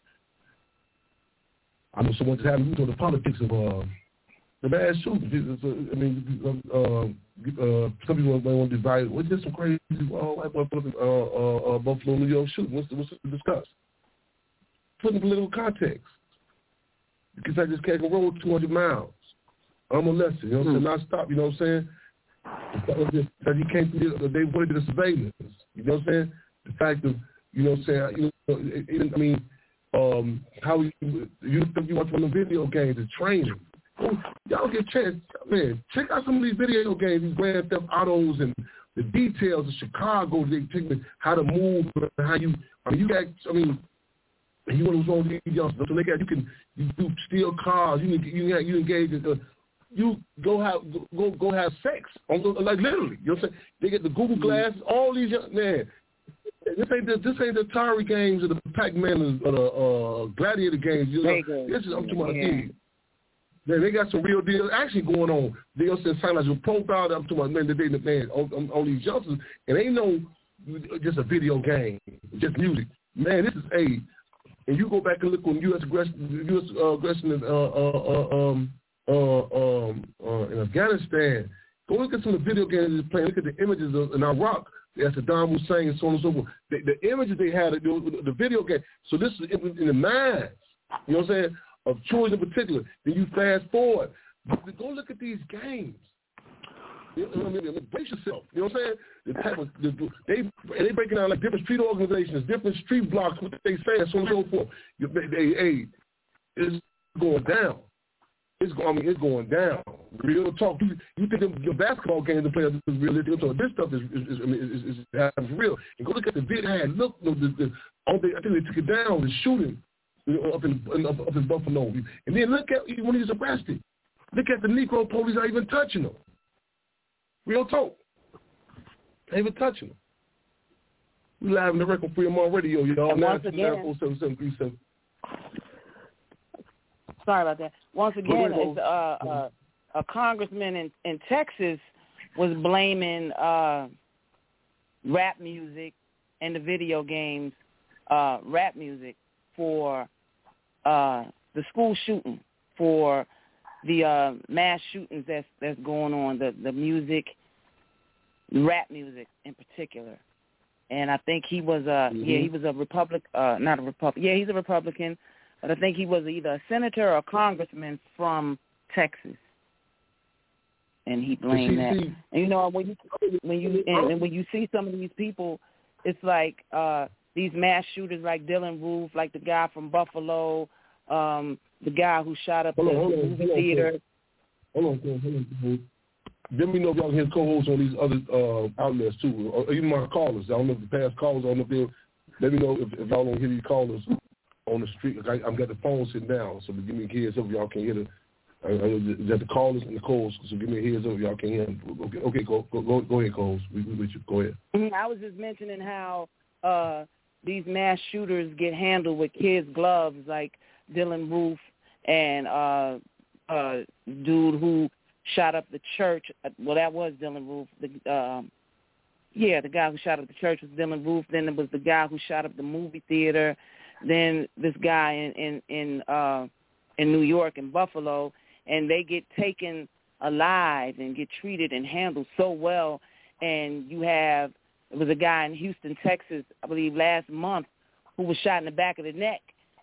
B: I know someone's having you know the politics of uh, the mass shooting. I mean, uh, uh, some people may want to divide. What's this some crazy uh, white boy from uh, uh, uh, Buffalo, New York shooting? What's what's to discuss? Put in political context. Because I just can't go roll two hundred miles. I'm molested. You know what I'm saying? Not stop. You know what I'm saying? That he came through. The, they wanted the surveillance. You know what I'm saying? The fact of you know what I'm saying. You know, it, it, I mean. Um, how you you you watch one of the video games, the training. Oh, y'all get a chance, man. Check out some of these video games, these Grand Theft Autos, and the details of Chicago. They take me how to move, how you. I mean, you got. I mean, you want to go these youngsters. So they got you can you do steal cars. You you you engage in. Uh, you go have go go have sex on like literally. You know what I'm saying? They get the Google glasses. All these young man. This ain't the, this ain't the Atari games or the Pac-Man or the uh, Gladiator games. You know, this is I'm talking about. Yeah. Man, they got some real deal action going on. They also sound like a profile. I'm talking about man, they man on, on these youngsters, and ain't no just a video game, just music. Man, this is a. And you go back and look on U S aggression, U S uh, aggression in, uh, uh, uh, um, uh, um, uh, in Afghanistan. Go look at some of the video games they're playing. Look at the images of, in Iraq. That's Saddam Hussein and so on and so forth. The, the images they had, the, the video game. So this is in, in the minds, you know what I'm saying, of children in particular. Then you fast forward. Go look at these games. You know what I mean? Brace yourself. You know what I'm saying? The type of the, they they breaking down like different street organizations, different street blocks, what they say, and so on and so forth. You, they, they, hey, it's going down. It's going. I mean, it's going down. Real talk. You, you think the, your basketball games the players is realistic? So this stuff is is, is, I mean, is, is, is real. And go look at the video. Had look, the, the, the, I think they took it down. The shooting you know, up in up, up in Buffalo. And then look at when he was arrested. Look at the Negro police not even touching him. Real talk. Not even touching him. We live in the record Freedom on Radio, y'all.
F: nine two nine, four seven seven three seven. Sorry about that. Once again, it's, uh, uh, a congressman in, in Texas was blaming uh, rap music and the video games, uh, rap music, for uh, the school shooting, for the uh, mass shootings that's that's going on, the the music, rap music in particular. And I think he was a mm-hmm. yeah he was a Republic uh, not a Republican yeah he's a Republican, but I think he was either a senator or a congressman from Texas. And he blamed that. See, and you know, when you when you and, and when you see some of these people, it's like uh, these mass shooters like Dylan Roof, like the guy from Buffalo, um, the guy who shot up hold the on, movie hold on, theater.
B: Hold on, hold on, hold on. Let me know if y'all can hear co-hosts on these other uh, outlets too, or even my callers. I don't know if the past callers. I don't know if they. Let me know if, if y'all don't hear these callers on the street. I, I've got the phone sitting down, so give me a heads up if y'all can hear the. I, I, that the callers and the calls, so give me a heads up if y'all can hear them. Okay, okay, go go go, go ahead, calls. We, we with you. Go ahead.
F: I was just mentioning how uh, these mass shooters get handled with kids' gloves, like Dylan Roof and uh, uh, dude who shot up the church. Well, that was Dylan Roof. The, um, yeah, the guy who shot up the church was Dylan Roof. Then there was the guy who shot up the movie theater. Then this guy in in in, uh, in New York and Buffalo. And they get taken alive and get treated and handled so well. And you have, it was a guy in Houston, Texas, I believe last month, who was shot in the back of the neck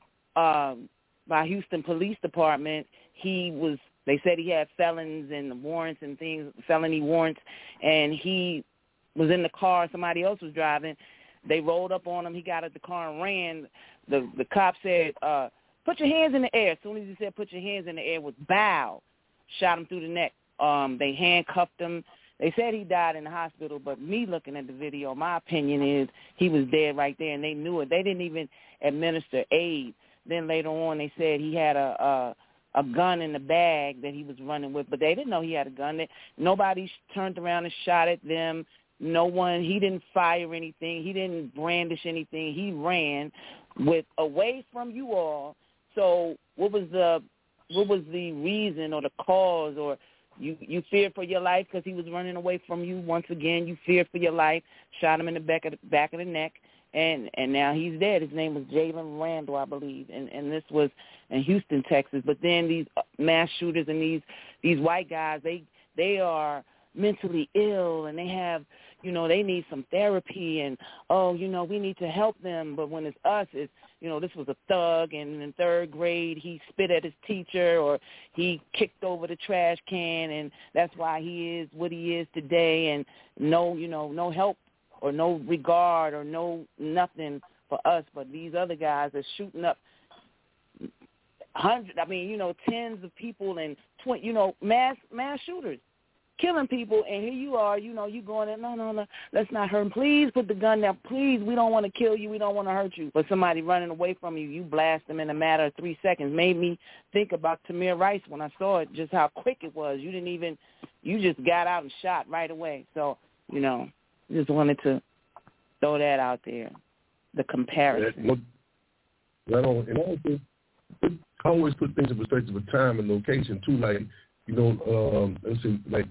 F: um, by Houston Police Department. He was, they said he had felons and warrants and things, felony warrants, and he was in the car. Somebody else was driving. They rolled up on him. He got out of the car and ran. The, the cop said, uh, put your hands in the air. As soon as he said put your hands in the air, was bow, shot him through the neck. Um, they handcuffed him. They said he died in the hospital, but me looking at the video, my opinion is he was dead right there, and they knew it. They didn't even administer aid. Then later on they said he had a, a, a gun in the bag that he was running with, but they didn't know he had a gun. They, nobody turned around and shot at them. No one, he didn't fire anything. He didn't brandish anything. He ran with away from you all. So what was the what was the reason or the cause, or you you feared for your life because he was running away from you? Once again, you feared for your life, shot him in the back of the back of the neck, and and now he's dead. His name was Jalen Randall, I believe, and and this was in Houston, Texas. But then these mass shooters and these these white guys, they they are mentally ill, and they have, you know, they need some therapy, and, oh, you know, we need to help them. But when it's us, it's, you know, this was a thug, and in third grade he spit at his teacher, or he kicked over the trash can, and that's why he is what he is today, and no, you know, no help or no regard or no nothing for us. But these other guys are shooting up hundreds, I mean, you know, tens of people and, twenty, you know, mass mass shooters. Killing people, and here you are, you know, you going in, no, no, no, let's not hurt him. Please put the gun down. Please, we don't want to kill you. We don't want to hurt you. But somebody running away from you, you blast them in a matter of three seconds. Made me think about Tamir Rice when I saw it, just how quick it was. You didn't even, you just got out and shot right away. So, you know, just wanted to throw that out there, the comparison.
B: I don't, and also, I always put things in perspective of time and location, too, like, you know, um, let's see, like,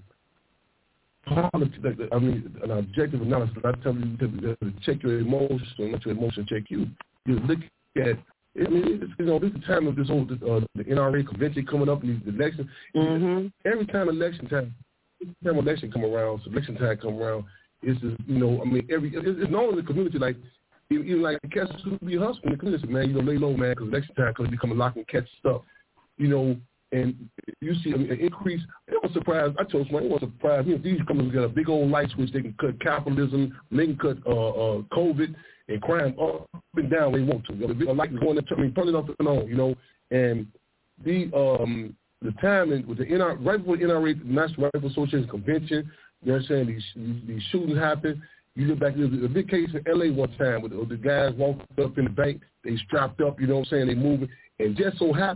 B: I mean, an objective analysis. I tell you to, to check your emotions, and let your emotions check you. You look at, I mean, it's, you know, this is the time of this whole uh, the N R A convention coming up and these elections.
F: Mm-hmm.
B: Every time election time, every time election come around, so election time come around, it's just, you know, I mean, every it's, it's known in the community, like, even like cats who be hustling in the community, man, you know, lay low, man, because election time comes, become a lock and catch stuff, you know. And you see, I mean, an increase. It was surprised. I told someone it was surprised. You know, these companies got a big old light switch. They can cut capitalism. They can cut uh, uh, COVID and crime up and down. They want to. The light is going to, I mean, turn it off and on. You know, and the um the timing with the N R A, right before the N R A, the National Rifle Association convention. You know what I'm saying? These these, these shootings happen. You look back, there was a big case in L A one time where the, the guys walked up in the bank. They strapped up. You know what I'm saying? They moving, and just so happened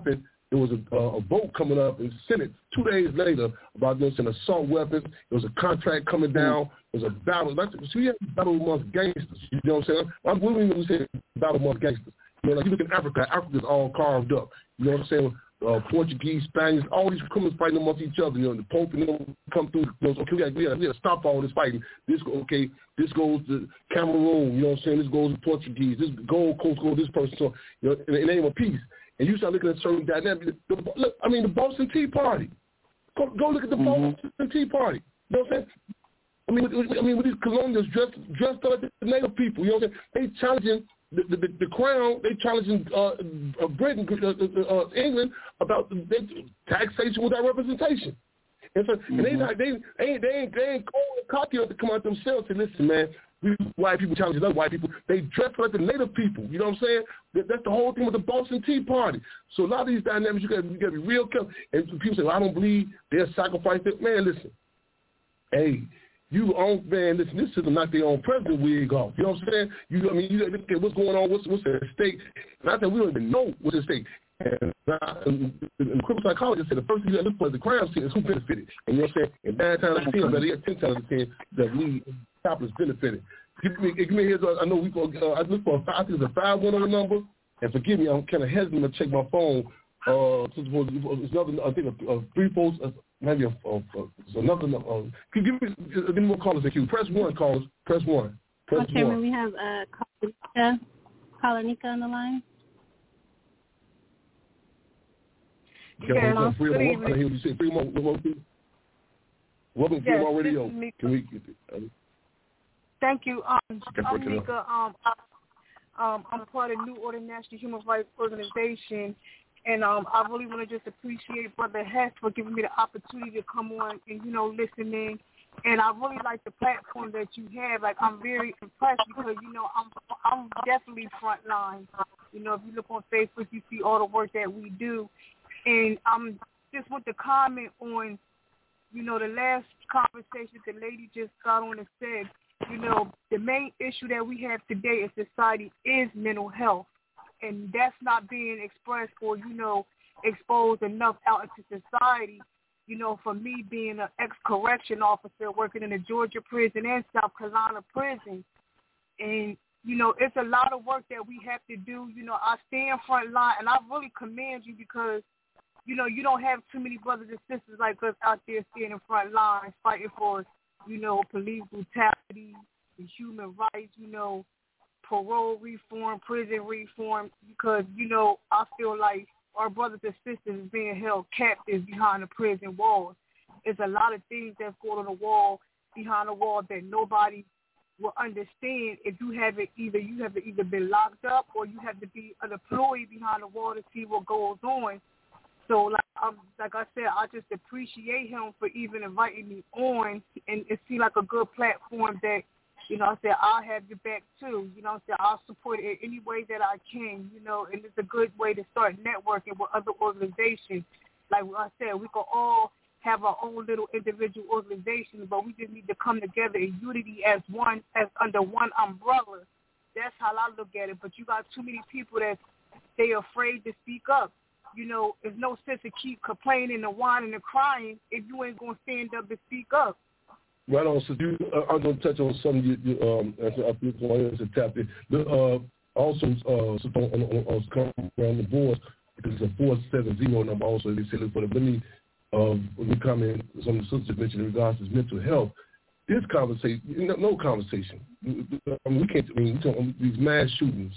B: there was a, uh, a vote coming up in the Senate two days later about this and assault weapons. There was a contract coming down. There was a battle. Like, so we had a battle amongst gangsters. You know what I'm saying? I'm willing to say battle amongst gangsters. You know, like you look in Africa, Africa's all carved up. You know what I'm saying? Uh, Portuguese, Spaniards, all these criminals fighting amongst each other. You know, the Pope and them come through. You know, okay, we got we got to stop all this fighting. This okay, this goes to Cameroon. You know what I'm saying? This goes to Portuguese. This Gold Coast goes to this person. So you know, in the name of peace. And you start looking at certain dynamics. The, look, I mean, the Boston Tea Party. Go, go look at the mm-hmm. Boston Tea Party. You know what I'm saying? I mean, with, I mean, with these colonials dressed dressed up like the native people. You know what I'm saying? They challenging the the, the, the crown. They challenging uh, uh, Britain, uh, uh, England about the, the taxation without representation. And so, mm-hmm. and they not they they ain't they ain't they ain't cocky enough to come out themselves and listen, man. We white people challenge other white people. They dress like the native people. You know what I'm saying? That, that's the whole thing with the Boston Tea Party. So a lot of these dynamics, you got you got to be real careful. And people say, well, I don't believe they'll sacrifice it. Man, listen. Hey, you own man. Listen, this system knock their own president wig off. You know what I'm saying? You, I mean, you look at what's going on. What's what's at stake? And I think we don't even know what's at stake. And, and, and criminal psychologists say the first thing you got to look for is the crime scene is who benefited. And you know what I'm saying? And nine times out of ten, better yet, ten times out of ten, that we topless benefited. Give me, give me here. I know we go. Uh, I look for a five. I think it's a five one on number. And forgive me, I'm kind of hesitant to check my phone. Uh, it's another. I think a, a three four. Uh, maybe a, a, a another. Uh, can you give me uh, give me more callers? Thank you. Press one, callers. Press one. Press
C: okay,
B: one.
C: We have uh, caller Nika, caller Nika on the line.
B: Yes, yeah, good evening. You say Fremont, welcome, welcome to
G: yes,
B: Fremont Radio. Can we? Uh,
G: Thank you. Um, I'm Nika. Um, I, um, I'm part of New Order National Human Rights Organization, and um, I really want to just appreciate Brother Hess for giving me the opportunity to come on and you know listen in. And I really like the platform that you have. Like I'm very impressed because you know I'm I'm definitely frontline. You know, if you look on Facebook, you see all the work that we do. And I'm just want to comment on, you know, the last conversation the lady just got on and said, you know, the main issue that we have today in society is mental health. And that's not being expressed or, you know, exposed enough out into society. You know, for me being an ex-correction officer working in a Georgia prison and South Carolina prison. And, you know, it's a lot of work that we have to do. You know, I stand front line, and I really commend you because, you know, you don't have too many brothers and sisters like us out there standing front lines fighting for, you know, police brutality, human rights, you know, parole reform, prison reform, because, you know, I feel like our brothers and sisters is being held captive behind the prison walls. There's a lot of things that's going on the wall, behind the wall that nobody will understand if you haven't either, you have either been locked up or you have to be an employee behind the wall to see what goes on. So, like, um, like I said, I just appreciate him for even inviting me on, and it seemed like a good platform that, you know, I said, I'll have your back, too. You know, I said, I'll support it in any way that I can, you know, and it's a good way to start networking with other organizations. Like I said, we can all have our own little individual organizations, but we just need to come together in unity as one, as under one umbrella. That's how I look at it. But you got too many people that they afraid to speak up. You know, there's no sense to keep complaining and whining and crying if you ain't going to stand up and speak up.
B: Right on. So you, uh, I'm going to touch on something you, you um, as I wanted to tap in. The, uh, also, uh, so on, on, on, on the board, it's a four seven zero number also. They said, for the, let me, uh, let me comment, some of the sisters mentioned in regards to mental health. This conversation, no, no conversation. I mean, we can't, I mean, we talk, these mass shootings,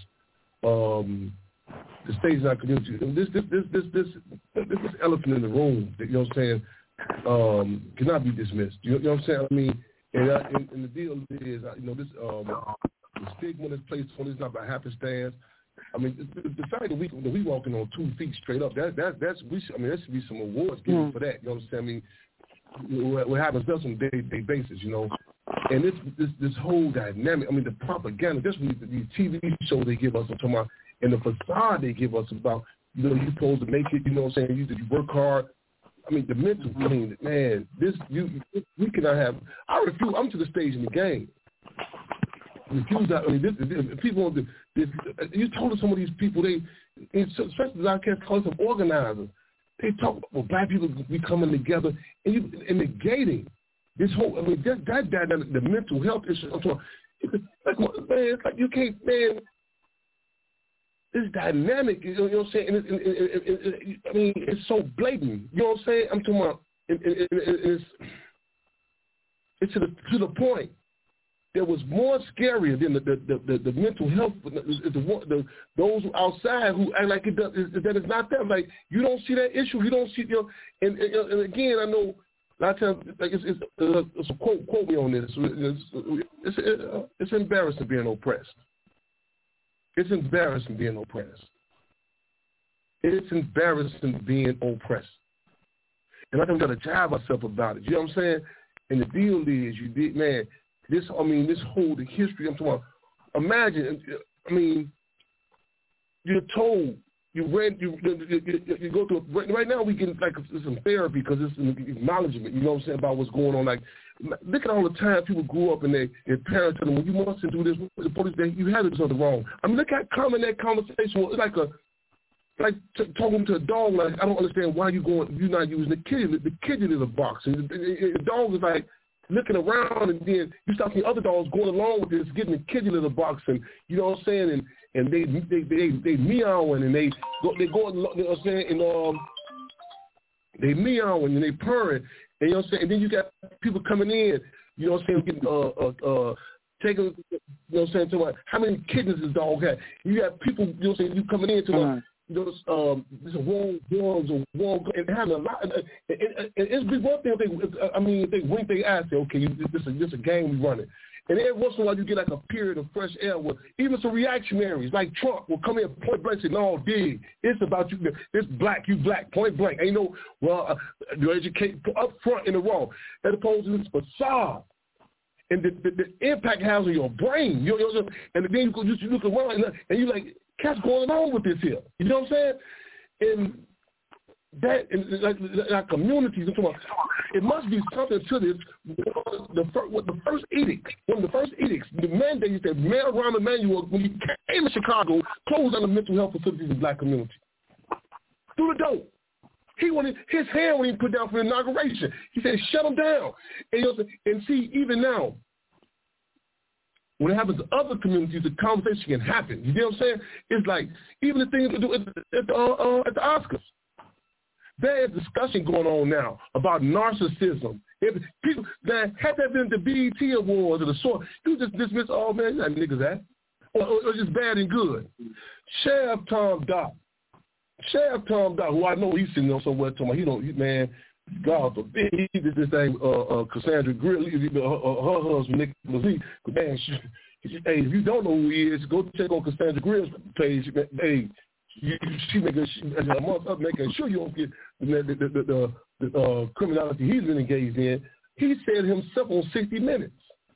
B: um, the state's not community. This this this this this this, this elephant in the room, you know what I'm saying, um, cannot be dismissed. You know, you know what I'm saying? I mean, and, I, and, and the deal is, you know, this um, the stigma that's placed on this not by happenstance. I mean, the, the fact that we that we walking on two feet straight up, that that that's we. Should, I mean, there should be some awards given mm. for that. You know what I'm saying? I mean, what, what happens does on a day-to-day basis, you know. And this this this whole dynamic. I mean, the propaganda. This these T V shows they give us. I'm talking about. And the facade they give us about, you know, you're supposed to make it, you know what I'm saying, you, you work hard. I mean, the mental clean, man, this, you, we cannot have, I refuse, I'm to the stage in the game. Refuse that, I mean, this, this people, this, you told us some of these people, they, especially the outcasts, call them organizers. they talk about well, black people be coming together and you and negating this whole. I mean, that that, that, that the mental health issue. I'm talking, it's like, man, it's like you can't, man. It's dynamic. You know, you know what I'm saying? And it, it, it, it, it, I mean, it's so blatant. You know what I'm saying? I'm talking about. It, it, it, it's it's to the to the point. That was more scarier than the the, the, the, the mental health, the, the, the those outside who act like it does, that it's not them. Like you don't see that issue, you don't see you know. And, and, and again, I know a lot of times, like it's, it's, uh, it's a quote quote me on this. It's it's, it's, it's embarrassing being oppressed. It's embarrassing being oppressed. It's embarrassing being oppressed. And I think we got to jive ourselves about it. You know what I'm saying? And the deal is, you did, man. This, I mean, this whole the history. I'm talking about. Imagine, I mean, you're told you read you you, you, you go through right now. We get like some therapy because it's an acknowledgement. You know what I'm saying about what's going on. Like, look at all the time people grew up and they their parents tell them, "Well, you mustn't do this." The police, they, you had to do something wrong. I mean, look at common that conversation. It's like a like t- talking to a dog. Like, I don't understand why you going. You're not using the kid. The kid in the box. And the, the, the dog is like. Looking around, and then you start seeing other dogs going along with this, getting the kid in the box, and you know what I'm saying, and and they they they they meowing, and they go they go, you know what I'm saying, and um they meowing and they purring, and you know what I'm saying, and then you got people coming in, you know what I'm saying, getting uh uh, uh taking, you know what I'm saying, to like, how many kittens this dog had? You got people, you know what I'm saying, you coming in to like. Uh-huh. Those um, this warm dogs or warm and having a lot. And, and, and it's big one thing. If they, I mean, if they wink their eyes, say, okay, this is this a game we running. And every once in a while, you get like a period of fresh air where even some reactionaries like Trump will come in point blank and say, "No, dig, it's about you. It's black, you black, point blank." Ain't no well, uh, you educate up front in the wrong, as opposed to this facade. And the, the, the impact it has on your brain. You know, and then you, go, you look around and, and you're like, what's going on with this here? You know what I'm saying? And that, in, like, in our communities, it must be something to this. The, first, the first edict, one of the first edicts, the mandate that Mayor Rahm Emanuel, when he came to Chicago, closed down the mental health facilities in the black community. Through the door. He wanted his hand when he put down for the inauguration. He said, shut them down. And, you know, and see, even now, when it happens to other communities, the conversation can happen. You know what I'm saying? It's like, even the things we do at the, at the, uh, uh, at the Oscars. There is discussion going on now about narcissism. If people, that had that been the B E T Awards or the sort, you just dismiss, oh, man, you got niggas that. Or, or, or just bad and good. Sheriff Tom Dodd. Sheriff Tom Dodd, who I know he's sitting there somewhere talking about, he don't, he, man, God forbid, he did this thing, uh, uh, Cassandra Grill, her, her husband, Nicholas Lee, man, she, she, hey, if you don't know who he is, go check on Cassandra Grill's page. Hey, you, she making, she, a month up making sure you don't get the, the, the, the, the uh, criminality he's been engaged in. He said himself on sixty minutes.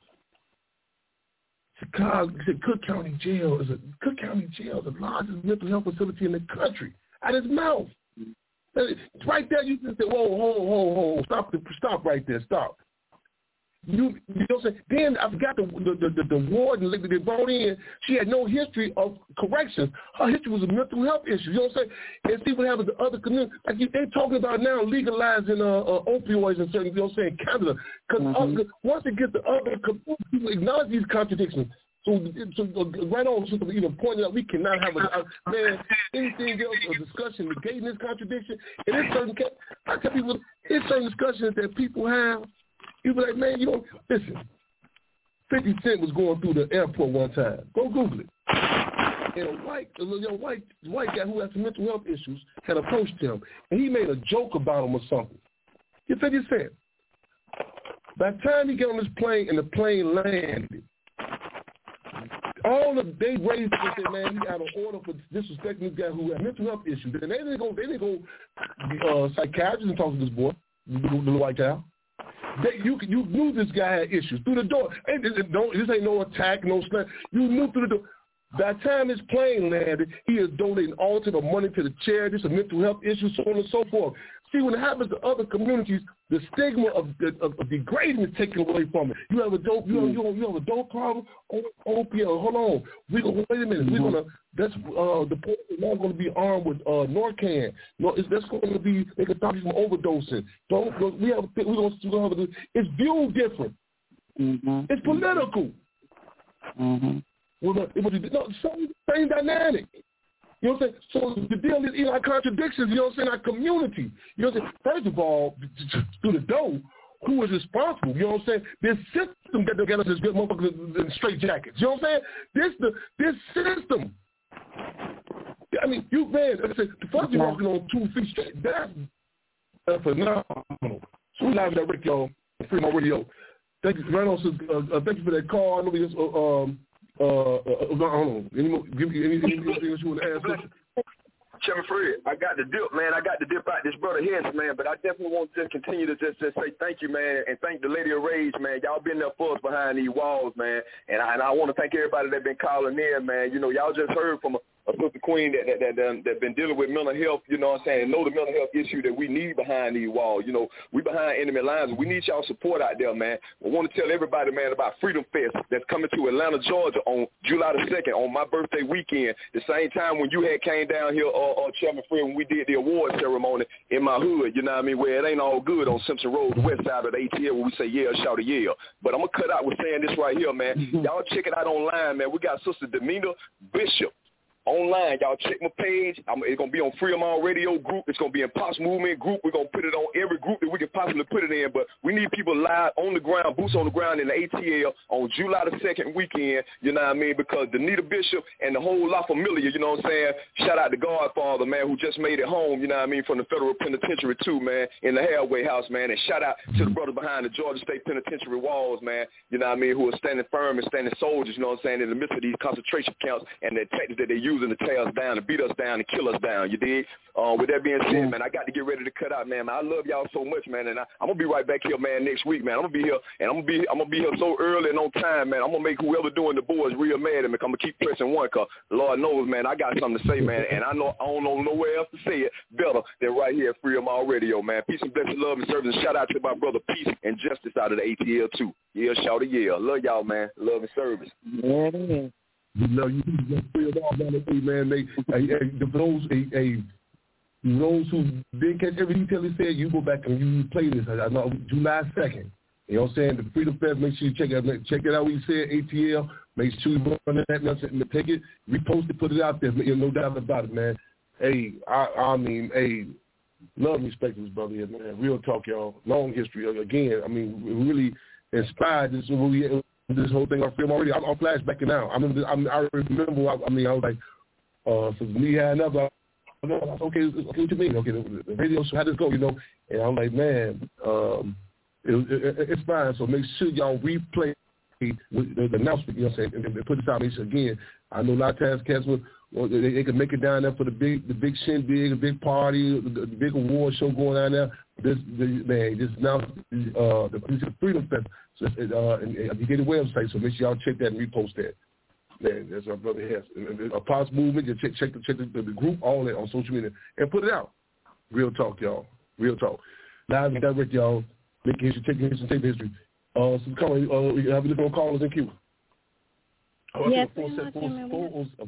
B: Chicago, he said Cook County Jail is a Cook County Jail is the largest mental health facility in the country. Out his mouth. Right there, you just say, whoa, whoa, whoa, whoa, stop, stop right there, stop. You, you know what I'm saying? Then I forgot the the, the, the warden that they brought in. She had no history of corrections. Her history was a mental health issue. You know what I'm saying? And see what happens to other communities. Like they're talking about now legalizing uh, uh, opioids in certain, you know what I'm saying, Canada. Because mm-hmm. once it gets the other communities, people acknowledge these contradictions. So, so uh, right on, so even pointing out we cannot have a, a man anything else a discussion negating this contradiction. And there's certain, I tell people, there's certain discussions that people have. You be like, man, you don't listen. Fifty Cent was going through the airport one time. Go Google it. And a white, a young white white guy who had some mental health issues had approached him, and he made a joke about him or something. You Fifty Cent. By the time he got on this plane and the plane landed, all of they raised and said, man, he got an order for disrespecting this guy who had mental health issues. And they didn't go, they didn't go uh, psychiatrist and talk to this boy, the, the, the white child. They, you you knew this guy had issues through the door. Hey, this, don't, this ain't no attack, no slam. You knew through the door. By the time his plane landed, he is donating all to the money to the charities, the mental health issues, so on and so forth. see, when it happens to other communities, the stigma of, of, of degrading is taken away from it. You have a dope, you have, you have, you have a dope problem. Oh, oh yeah, hold on. We gonna wait a minute. Mm-hmm. We're gonna. That's uh, the police are not going to be armed with uh, Narcan. No, it's that's going to be. They can stop you from overdosing. Don't. We have. We're going to have. It's viewed different.
H: Mm-hmm.
B: It's political.
H: Mm-hmm.
B: Well, it was no, same, same dynamic. You know what I'm saying? So the deal is, you know, our contradictions, you know what I'm saying, our community. You know what I'm saying? First of all, through the door, who is responsible? You know what I'm saying? This system got together this good motherfuckers in straight jackets. You know what I'm saying? This the this system. I mean, you man, like I said, the first you walking on two feet straight, that's uh, phenomenal. So we live at Rick, y'all, Freedom Radio. Thank you, Reynolds. Uh, uh, thank you for that call. I know we just, uh, um, uh, uh, hold on. Any more, give me anything you want to ask?
D: Chairman Fred, I got the dip, man. I got the dip out this brother Hens, man. But I definitely want to just continue to just, just say thank you, man, and thank the Lady of Rage, man. Y'all been there for us behind these walls, man. And I, and I want to thank everybody that been calling in, man. You know, y'all just heard from a, a sister queen that that that, that that been dealing with mental health, you know what I'm saying, and know the mental health issue that we need behind these walls. You know, we behind enemy lines. We need y'all support out there, man. I want to tell everybody, man, about Freedom Fest that's coming to Atlanta, Georgia on July the second, on my birthday weekend, the same time when you had came down here, uh, uh, Chairman Fred, when we did the award ceremony in my hood, you know what I mean, where it ain't all good on Simpson Road, the west side of the A T L, where we say, yeah, shout a yeah. But I'm going to cut out with saying this right here, man. Y'all check it out online, man. We got Sister Demeanor Bishop online. Y'all check my page. I'm, it's going to be on Freedom All Radio group. It's going to be in Pops Movement group. We're going to put it on every group that we can possibly put it in. But we need people live on the ground, boots on the ground in the A T L on July the second weekend, you know what I mean, because Danita Bishop and the whole La Familia, you know what I'm saying, shout out to Godfather, man, who just made it home, you know what I mean, from the federal penitentiary too, man, in the Hathaway House, man, and shout out to the brothers behind the Georgia State Penitentiary walls, man, you know what I mean, who are standing firm and standing soldiers, you know what I'm saying, in the midst of these concentration camps and the tactics that they're using to tear us down, to beat us down, to kill us down, you dig? Uh, with that being said, man, I got to get ready to cut out, man. I love y'all so much, man, and I, I'm gonna be right back here, man, next week, man. I'm gonna be here, and I'm gonna be, I'm gonna be here so early and on time, man. I'm gonna make whoever doing the boys real mad at me. I'm gonna keep pressing one, cause Lord knows, man, I got something to say, man, and I know I don't know nowhere else to say it better than right here at Freedom All Radio, man. Peace and blessings, love and service. Shout out to my brother Peace and Justice out of the A T L too. Yeah, shout it, yeah. Love y'all, man. Love and service.
H: Yeah, yeah.
B: We love you. Freedom All, man. They, hey, hey, those, hey, hey, those who didn't catch every detail he said, you go back and you play this. I know July second. You know what I'm saying? The Freedom Fest, make sure you check it, check it out what he said, A T L. Make sure you run that, take it, repost it, put it out there. No doubt about it, man. Hey, I, I mean, hey, love and respect this brother here, man. Real talk, y'all. Long history. Again, I mean, we really inspired this this whole thing on Freedom already. I'm, I'm flashbacking now. I remember, I, mean, I remember, I, I mean, I was like, uh, since me had another, okay, okay, what you mean? Okay, the, the radio show, how does it go, you know? And I'm like, man, um, it, it, it's fine. So make sure y'all replay the, the announcement, you know what I'm saying, and, and put this out. Make sure, again, I know a lot of times cats will, well, they, they can make it down there for the big, the big shindig, the big party, the, the big award show going on there. This, the, man, this now, uh, the Freedom Fest. So, uh, and, and you get a website, so make sure y'all check that and repost that. Man, that's our brother Hess. A Pops Movement, just check, check, the, check the, the group, all that on social media, and put it out. Real talk, y'all. Real talk. Live and direct, y'all. Making history, taking history, taking history. Uh, so come on, uh, we have a little callers in queue.
C: Oh, yes, we, four, four, four, four,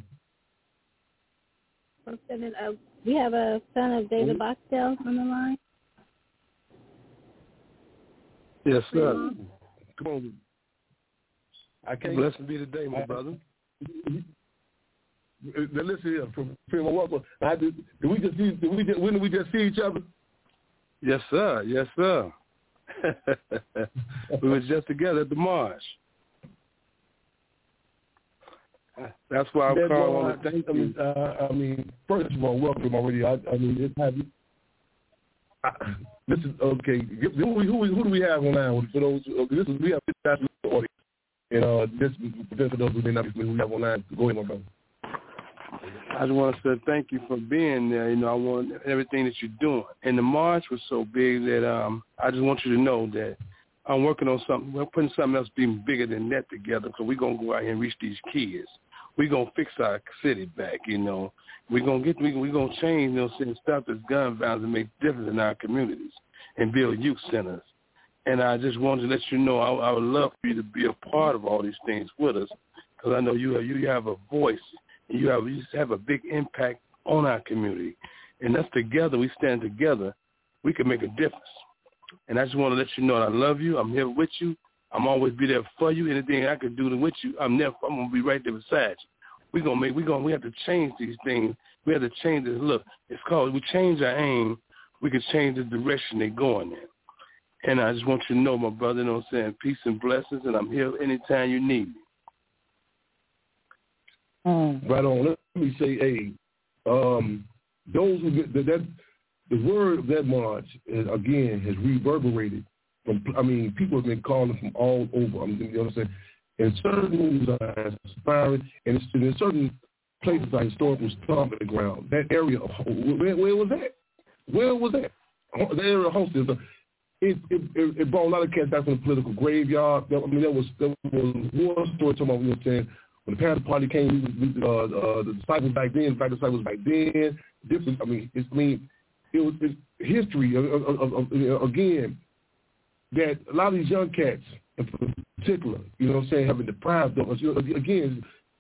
C: uh, we have a son of David Boxtel on the line.
H: Yes, sir.
B: Come on. I can't.
H: Blessed be the day, my I, brother.
B: Now listen here, from Freedom Walker. I did. Did we just see? Did we just, when did we just see each other?
H: Yes, sir. Yes, sir. We were just together at the march. That's why I'm calling.
B: I, I mean, uh, I mean, first of all, welcome already. I, I mean, it's happy. I, this is okay. Who, who, who do we have online? For those, okay, this is we have this audience, and uh, this for those who may not be familiar, we have online. Go ahead, my brother.
H: I just want to say thank you for being there. You know, I want everything that you're doing. And the march was so big that um, I just want you to know that I'm working on something. We're putting something else being bigger than that together, because we're going to go out here and reach these kids. we're going to fix our city back, you know. We're going to get, we, we're going to change, you know, and stop this gun violence and make a difference in our communities and build youth centers. And I just wanted to let you know I, I would love for you to be a part of all these things with us, because I know you have, you have a voice and you have, you have a big impact on our community. And that's together, we stand together, we can make a difference. And I just want to let you know that I love you. I'm here with you. I'm always be there for you. Anything I can do to with you, I'm never. I'm gonna be right there beside you. We're gonna make. We gonna. We have to change these things. We have to change this. Look, it's called. We change our aim. We can change the direction they're going in. And I just want you to know, my brother, you know what I'm saying, peace and blessings. And I'm here anytime you need me.
B: Mm. Right on. Let me say, hey, um, those who get that, that the word of that march is, again has reverberated. From, I mean, people have been calling from all over. I mean, you know what I'm saying? And certain movies are inspiring, and it's, in certain places are historical stomping the ground. That area, where, where was that? Where was that? The area hosted. It, it, it, it brought a lot of cats back from the political graveyard. I mean, there was there was one story talking about, you know what I'm saying, when the Panther Party came, we, uh, uh, the disciples back then, in fact, the disciples back then, different. I mean, it's, I mean, it was it's history. Uh, uh, uh, again, that a lot of these young cats, in particular, you know what I'm saying, have been deprived of us. You know, again,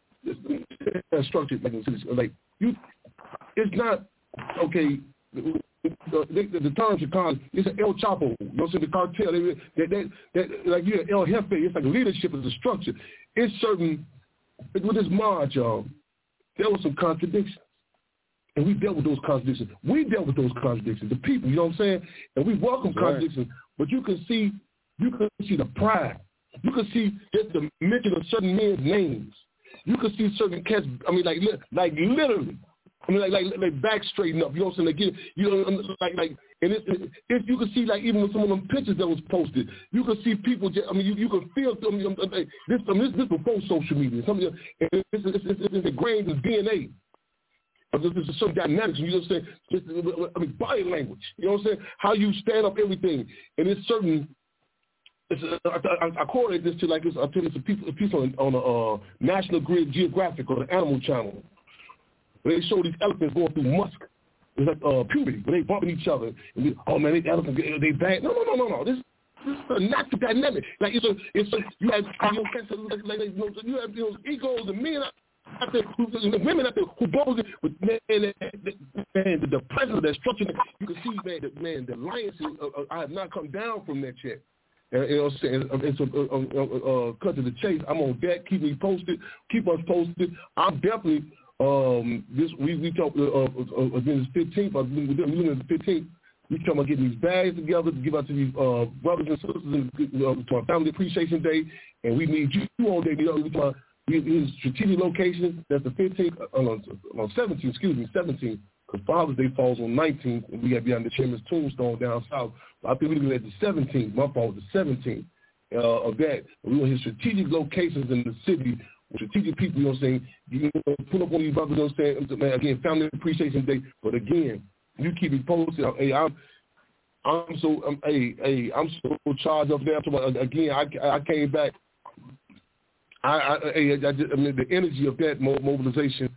B: it's structured like, like you. It's not okay. The, the, the term Chicago, it's an El Chapo. You know what I'm saying? The cartel. That, that, that, like you're El Jefe. It's like leadership is a structure. It's certain. With this march, um, there was some contradictions. And we dealt with those contradictions. We dealt with those contradictions. The people, you know what I'm saying? And we welcome right. contradictions. But you can see, you can see the pride. You can see just the mention of certain men's names. You can see certain cats. I mean, like, like literally. I mean, like, like, like back straighten up. You know what I'm saying? Like, you, you know, like, like, and it, it, it, you can see, like, even with some of them pictures that was posted, you can see people. Just, I mean, you, you can feel. I mean, like, this, I mean, this, this before social media. Some of the, it's, it's, it's, it's ingrained in D N A. There's some dynamics, you know what I'm saying? Just, I mean, body language, you know what I'm saying? How you stand up, everything, and it's certain. It's a, I, I, I correlate this to like this. I think it's a piece, a piece on on a uh, National Grid Geographic or the Animal Channel. Where they show these elephants going through musk. It's like uh, puberty, where they bumping each other. And we, oh man, these elephants, they bang. No, no, no, no, no. This, this is a natural dynamic. Like it's a, it's a, you have, you know, like, like, you know, you have those egos and men. Out there, who, the women out there who both, but man, man, the, the president, that structure, you can see, man, the, man, the alliances, uh, uh, I have not come down from that yet. Uh, you know what I'm saying? It's a uh, uh, uh, cut to the chase. I'm on deck. Keep me posted. Keep us posted. I'm definitely um, this. We we talked uh, uh, again this fifteenth. We're doing the fifteenth. We talking about getting these bags together to give out to these uh, brothers and sisters in, uh, to our Family Appreciation Day, and we need you on there. You know, we talking about his strategic location, that's the fifteenth, uh, no, no, seventeenth, excuse me, seventeenth, because Father's Day falls on nineteenth, and we got to be on the Chairman's Tombstone down south. I think we're looking at the seventeenth, my fault, the seventeenth uh, of that. We want his strategic locations in the city, with strategic people, you know what I'm saying, you know, put up on these brothers, you know what I'm saying, again, Family Appreciation Day, but again, you keep me posted. Hey, I'm, I'm so, I'm, hey, hey, I'm so charged up there. Again, I, I came back. I, I, I, I, just, I mean, the energy of that mobilization.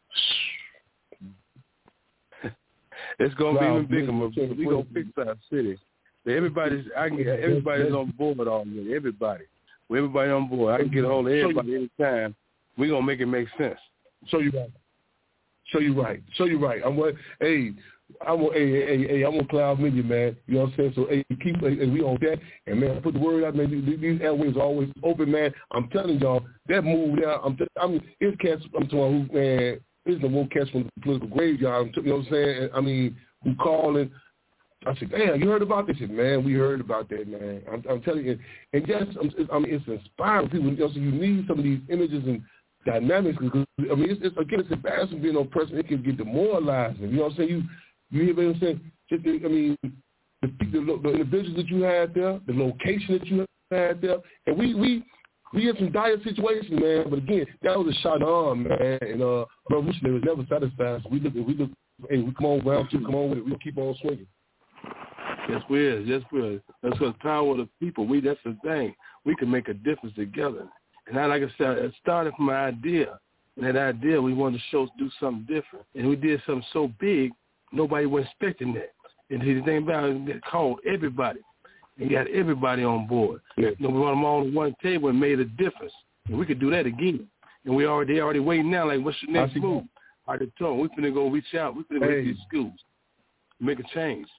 H: It's gonna wow, be even bigger. We gonna fix our city. Everybody's, I can get, everybody's on board already. Everybody, with everybody on board. I can get a hold of everybody anytime. We gonna make it make sense.
B: So you right. So you right. So you right. I'm what. Hey. I'm on, hey, hey, hey, I'm on Cloud Media, man. You know what I'm saying? So, hey, keep, hey, we on that. And, man, put the word out, man. These, these airways are always open, man. I'm telling y'all, that move there, I'm, t- I mean, it's cats, I'm telling who, man, it's the one cats from the political graveyard, you know what I'm saying? I mean, who calling. I said, damn, you heard about this? I said, man, we heard about that, man. I'm, I'm telling you. And just, I mean, it's inspiring people. You know, so you need some of these images and dynamics. Because, I mean, it's, it's again, it's embarrassing being on person. It can get demoralizing. You know what I'm saying? You, You hear what I'm saying? Just, I mean, the, the, the individuals that you had there, the location that you had there, and we we we had some dire situations, man. But again, that was a shot on, man. And uh, bro, we was never satisfied. So we look, we look, hey, we come on round two, come on with it. We keep on swinging.
H: Yes, we is. Yes, we is. That's the power of the people. We that's the thing. We can make a difference together. And I, like I said, it started from an idea. that idea, we wanted the show to do something different. And we did something so big, nobody was expecting that. And the thing about it, they called everybody. And got everybody on board. Yeah. You know, we brought them all to one table and made a difference. And we could do that again. And we already they already waiting now, like, what's your next move? I already told them, we're going to go reach out. We're going to go to these schools. Make a change.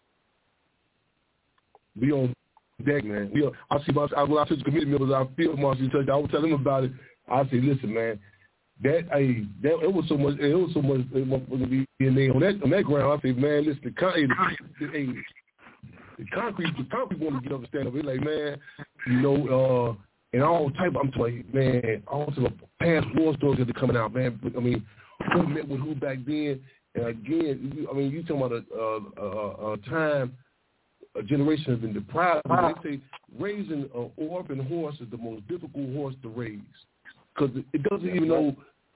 B: We on deck, man. We on, I see my, I, when I took the committee members, I feel Marcy touched. I would tell them about it. I say, listen, man, that I that it was so much. It was so much. It was to be in there on that on that ground. I say, man, listen, the, the, the, the concrete, the concrete want to get up and stand up. It's like, man, you know, uh, and all type. I'm telling you, man, all type of past war stories that are coming out, man. I mean, who met with who back then? And again, I mean, you talking about a, a, a, a time. A generation has been deprived. They say raising an orphan horse is the most difficult horse to raise because it doesn't even know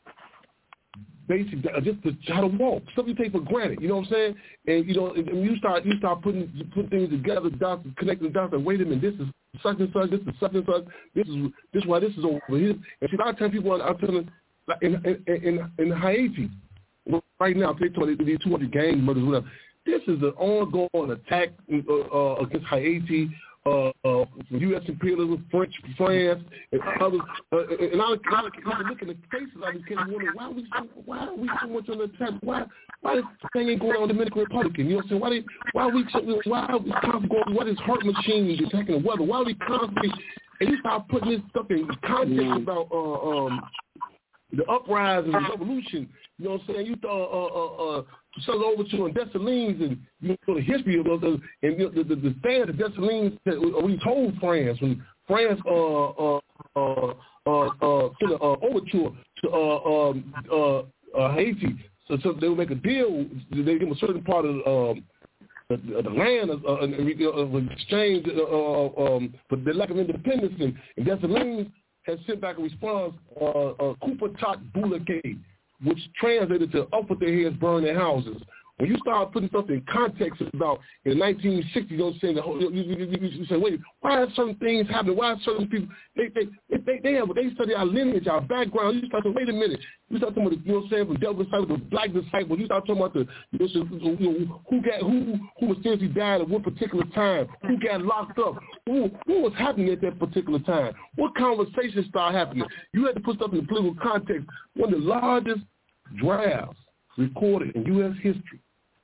B: basic just to, how to walk. Something you take for granted. You know what I'm saying? And you know, and you start you start putting you put things together, dots, connecting the dots. And wait a minute, this is such and such. This is such and such. This is this is why this is over here. And see, a lot of times people are telling like in in in, in Haiti right now, they told these two hundred gang murders, whatever. This is an ongoing attack uh, uh, against Haiti, uh, uh, U S imperialism, French, France, and others. Uh, and I, I, I look in the faces of these kids and wonder, why are we so, why are we so much on the attack? Why why this thing ain't going on in the Dominican Republic? You know what I'm saying? Why they, why are we so, why are we constantly going? What is hurt machines attacking the weather? Why are we constantly? And you start putting this stuff in context mm. about uh, um, the uprising and the revolution. You know what I'm saying? You thought uh, uh, uh, Southern Overture and Dessalines and you know the history of those and you know, the, the the stand of Dessalines that we told France when France uh uh uh uh, uh to the uh, overture to uh um uh, uh Haiti, so, so they would make a deal. They give them a certain part of um the, the land of, uh, of exchange uh, uh, um for the lack of independence, and, and Dessalines has sent back a response, uh, uh Cooper Tot Boulake, which translated to up with their heads, burn their houses. When you start putting stuff in context about in the nineteen sixties, you know, saying the whole, you, you, you, you say, wait, why are certain things happening? Why are certain people they they they they have they study our lineage, our background? You start to wait a minute. You start talking about the, you know what I'm saying, from devil disciples to black disciples. You start talking about the you know, who got who who was seriously died at what particular time, who got locked up, who what was happening at that particular time, what conversations start happening. You had to put stuff in the political context. One of the largest drafts recorded in U S history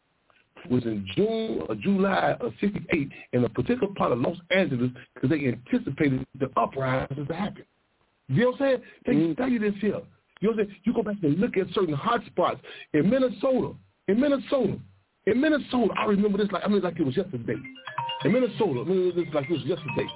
B: was in June or July of sixty-eight in a particular part of Los Angeles because they anticipated the uprising to happen. You know what I'm saying? They mm-hmm. study this here. You know what I'm saying? You go back and look at certain hot spots in Minnesota. In Minnesota. In Minnesota, I remember this like I mean like it was yesterday. In Minnesota, I mean this like it was yesterday.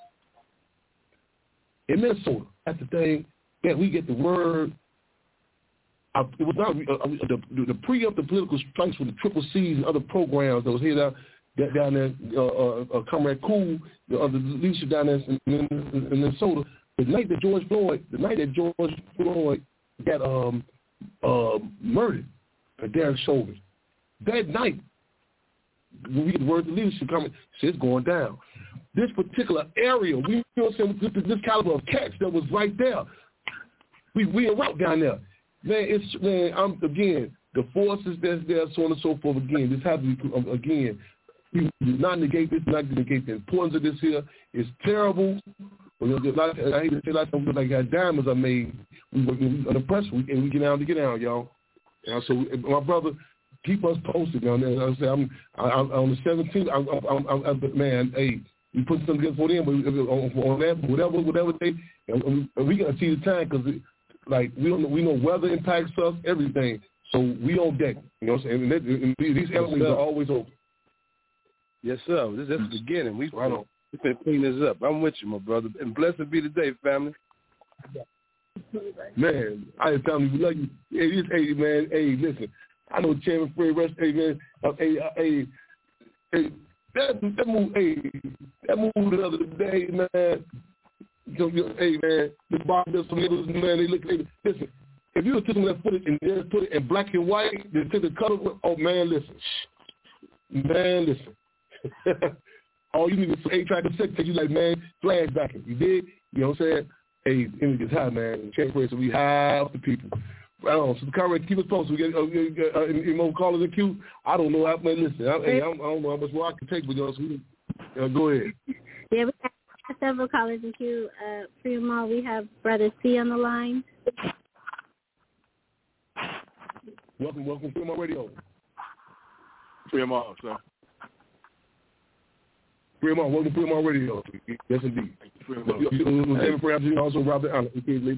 B: In Minnesota, that's the thing that we get the word. Uh, it was not uh, the, the, the pre up the political strikes with the Triple C's and other programs that was here down, down there. Uh, uh, uh, Comrade Cool, the other leadership down there in, in, in Minnesota. The night that George Floyd, the night that George Floyd got um, uh, murdered by Derek Chauvin, that night when we get the word of leadership coming, shit's going down. This particular area, we you know what I'm saying, this, this caliber of cats that was right there. We we in route down there. Man, it's man. I'm again the forces that's there, so on and so forth. Again, this has to be again. You do not negate this, not negate the importance of this here. It's terrible. But you know, a lot of, I hate to say a lot of times like got diamonds are made. We we under pressure, we, and we get down to get down, y'all. And so my brother, keep us posted on that. I say I'm, I, I'm on the seventeenth. I'm, I'm, I'm, I'm, man, hey, we put something together for them, but on, on that, whatever, whatever they, and, and we gotta see the time because. Like we don't know, we know weather impacts us, everything. So we on deck. You know what I'm saying? And, that, and these elements yes, are always open.
H: Yes, sir. This is the beginning. We right on. We can clean this up. I'm with you, my brother. And blessed be the day, family.
B: Man, I ain't telling you, we love you. Hey, this, hey, man. Hey, listen. I know Chairman Fred Rest. Hey, man. Uh, hey, uh, hey, hey. That, that move. Hey, that move the other day, man. Hey man, the Bob does some niggas, man. They look, they, listen. If you took some of that footage and just put it in black and white, they took the color. Oh man, listen, man, listen. All you need is eight track of sex. You like, man, flashbacking. You did, you know what I'm saying? Hey, image gets high, man. Change race, so we high off the people. Right on. So, Conrad, keep us posted. We get, uh, we get uh, any more callers in queue. I don't know. I mean, listen, I, I, don't, I don't know how much more I can take, but you know, so we, uh, go ahead.
C: Yeah, we have several callers in queue. Uh, Fremont, we have Brother C on the line.
B: Welcome, welcome, Fremont Radio.
I: Fremont, sir.
B: Fremont, welcome to Fremont Radio. Yes, indeed. Fremont. Perhaps you also Robert Allen. Yes,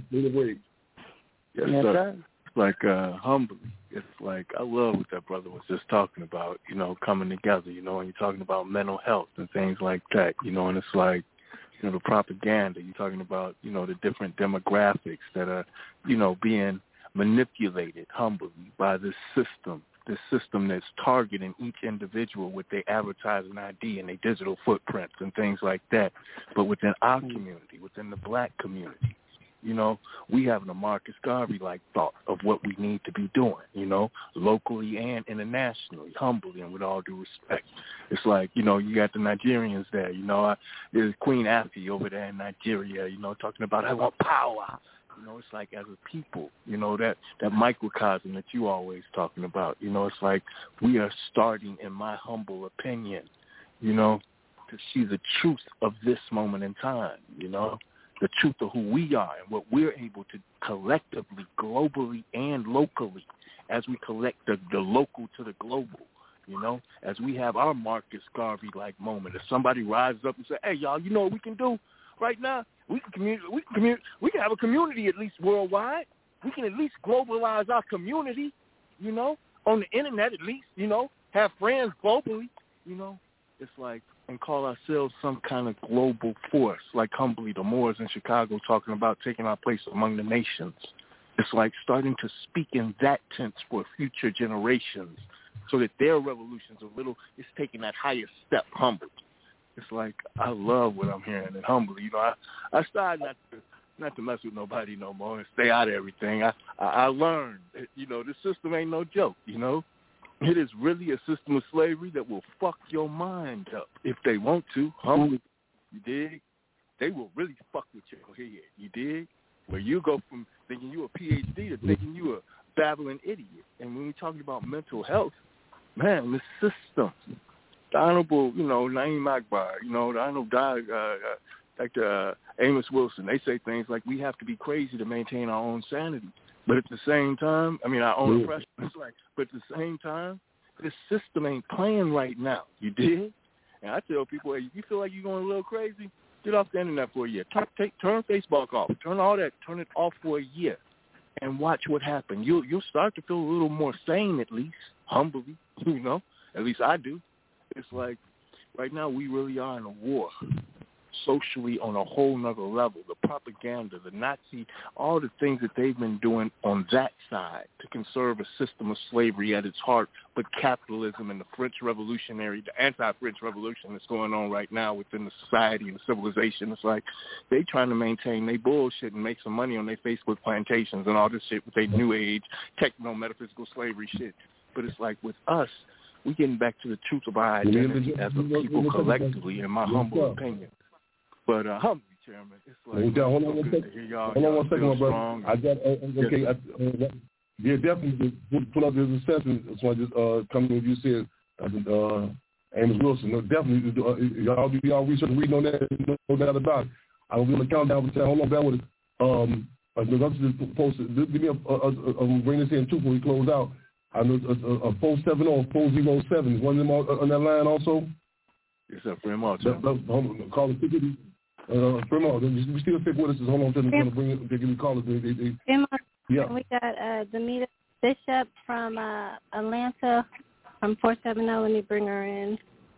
I: yes, sir. It's like uh, humbly. It's like I love what that brother was just talking about, you know, coming together, you know, and you're talking about mental health and things like that, you know, and it's like, you know, the propaganda. You're talking about, you know, the different demographics that are, you know, being manipulated humbly by this system, this system that's targeting each individual with their advertising I D and their digital footprints and things like that. But within our community, within the black community, you know, we have a Marcus Garvey-like thought of what we need to be doing, you know, locally and internationally, humbly and with all due respect. It's like, you know, you got the Nigerians there, you know, I, there's Queen Afi over there in Nigeria, you know, talking about I want power. You know, it's like as a people, you know, that, that microcosm that you always talking about, you know, it's like we are starting, in my humble opinion, you know, to see the truth of this moment in time, you know, the truth of who we are and what we're able to collectively, globally, and locally as we collect the, the local to the global, you know, as we have our Marcus Garvey-like moment. If somebody rises up and say, hey, y'all, you know what we can do right now? We can community, we can community, we can have a community at least worldwide. We can at least globalize our community, you know, on the internet at least, you know, have friends globally, you know. It's like, and call ourselves some kind of global force, like humbly the Moors in Chicago talking about taking our place among the nations. It's like starting to speak in that tense for future generations so that their revolution's a little, it's taking that higher step humbly. It's like, I love what I'm hearing and humbly, you know, I, I started not to, not to mess with nobody no more and stay out of everything. I, I, I learned that, you know, this system ain't no joke, you know. It is really a system of slavery that will fuck your mind up if they want to. Humbly, you dig? They will really fuck with your head, you dig? Where you go from thinking you a P H D to thinking you a babbling idiot. And when we're talking about mental health, man, the system, the Honorable, you know, Naeem Akbar, you know, the Honorable uh, uh, Doctor Uh, Amos Wilson, they say things like we have to be crazy to maintain our own sanity. But at the same time, I mean, our own oppression, it's like, but at the same time, this system ain't playing right now. You dig? And I tell people, hey, if you feel like you're going a little crazy, get off the internet for a year. Turn, take, turn Facebook off. Turn all that. Turn it off for a year and watch what happens. You'll, you'll start to feel a little more sane at least, humbly, you know. At least I do. It's like right now we really are in a war. Socially on a whole nother level, the propaganda, the Nazi, all the things that they've been doing on that side to conserve a system of slavery at its heart, but capitalism and the French Revolutionary, the anti-French Revolution that's going on right now within the society and the civilization. It's like they trying to maintain their bullshit and make some money on their Facebook plantations and all this shit with their new age, techno-metaphysical slavery shit. But it's like with us, we getting back to the truth of our identity as a people collectively, in my humble opinion. But uh, humbly, Chairman, it's like
B: hold on, hold on one second. Hold on one second, my brother.
I: Strong.
B: I got uh, okay. I, uh, yeah, definitely pull up this assessment. So I just uh, coming to what you said, uh, Amos Wilson. No, definitely, uh, y'all do y'all research, reading on that, no doubt about it. I will be on the countdown. But hold on, bear with us. Um, I'm just posted. Give me a, a, a, a bring this in too before we close out. I know a, a, a four seven zero, four zero seven. Is one of them on, on that line also?
I: Yes, sir. Bring them out.
B: Call the ticket. Uh, Fremont, we still stick with us. Hold on, I'm going to bring it. They give me callers. They, they, they,
C: yeah. We got uh, Demita Bishop from uh, Atlanta from four seven zero. Let me bring her in.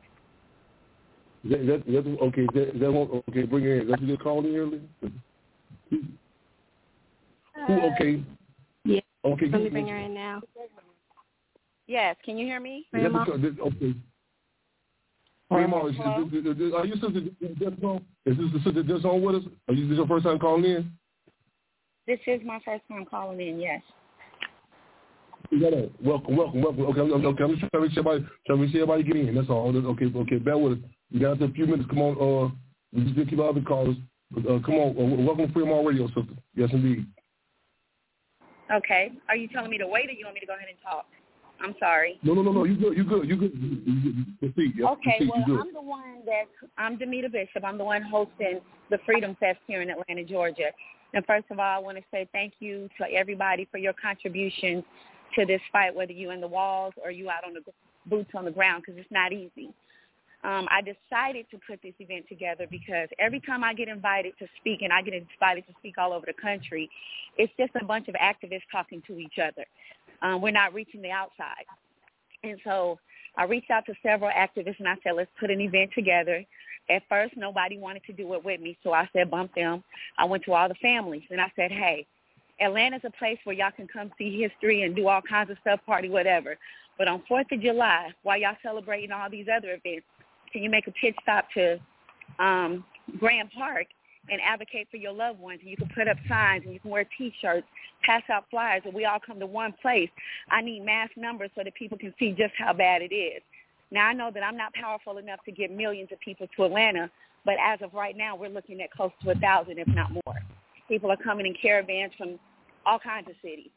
B: Is that, that, that, okay, is that, is that one, okay, bring her in. That's what they called in earlier? Who,
C: uh,
B: okay.
C: Yeah.
B: Okay.
C: Let me bring her in now.
J: Yes. Can you hear me?
B: Yes, okay. Fremont, is, is, is, is, are you sister just on? Is this the sister just on with us? Are you this your first time calling in?
J: This is my first time calling in. Yes.
B: Yeah, welcome, welcome, welcome. Okay, okay. I'm just trying to make sure everybody, trying to make sure everybody get in. That's all. Okay, okay. Bear with us. We got a few minutes. Come on. Uh, we just keep our other callers. But, uh, come on. Uh, welcome to Fremont Radio, sister. Yes, indeed.
J: Okay. Are you telling me to wait, or you want me to go ahead and talk? I'm sorry.
B: No, no, no, no. You good? You good? You good? You, you, you, proceed. Yep.
J: Okay.
B: Proceed.
J: Well, I'm the one that I'm Demita Bishop. I'm the one hosting the Freedom Fest here in Atlanta, Georgia. And first of all, I want to say thank you to everybody for your contributions to this fight, whether you in the walls or you out on the boots on the ground, because it's not easy. Um, I decided to put this event together because every time I get invited to speak, and I get invited to speak all over the country, it's just a bunch of activists talking to each other. Um, we're not reaching the outside. And so I reached out to several activists, and I said, let's put an event together. At first, nobody wanted to do it with me, so I said, bump them. I went to all the families, and I said, hey, Atlanta's a place where y'all can come see history and do all kinds of stuff, party, whatever. But on fourth of July, while y'all celebrating all these other events, can you make a pit stop to um, Grand Park and advocate for your loved ones? And you can put up signs, and you can wear T-shirts, pass out flyers, and we all come to one place. I need mass numbers so that people can see just how bad it is. Now, I know that I'm not powerful enough to get millions of people to Atlanta, but as of right now, we're looking at close to a thousand, if not more. People are coming in caravans from all kinds of cities.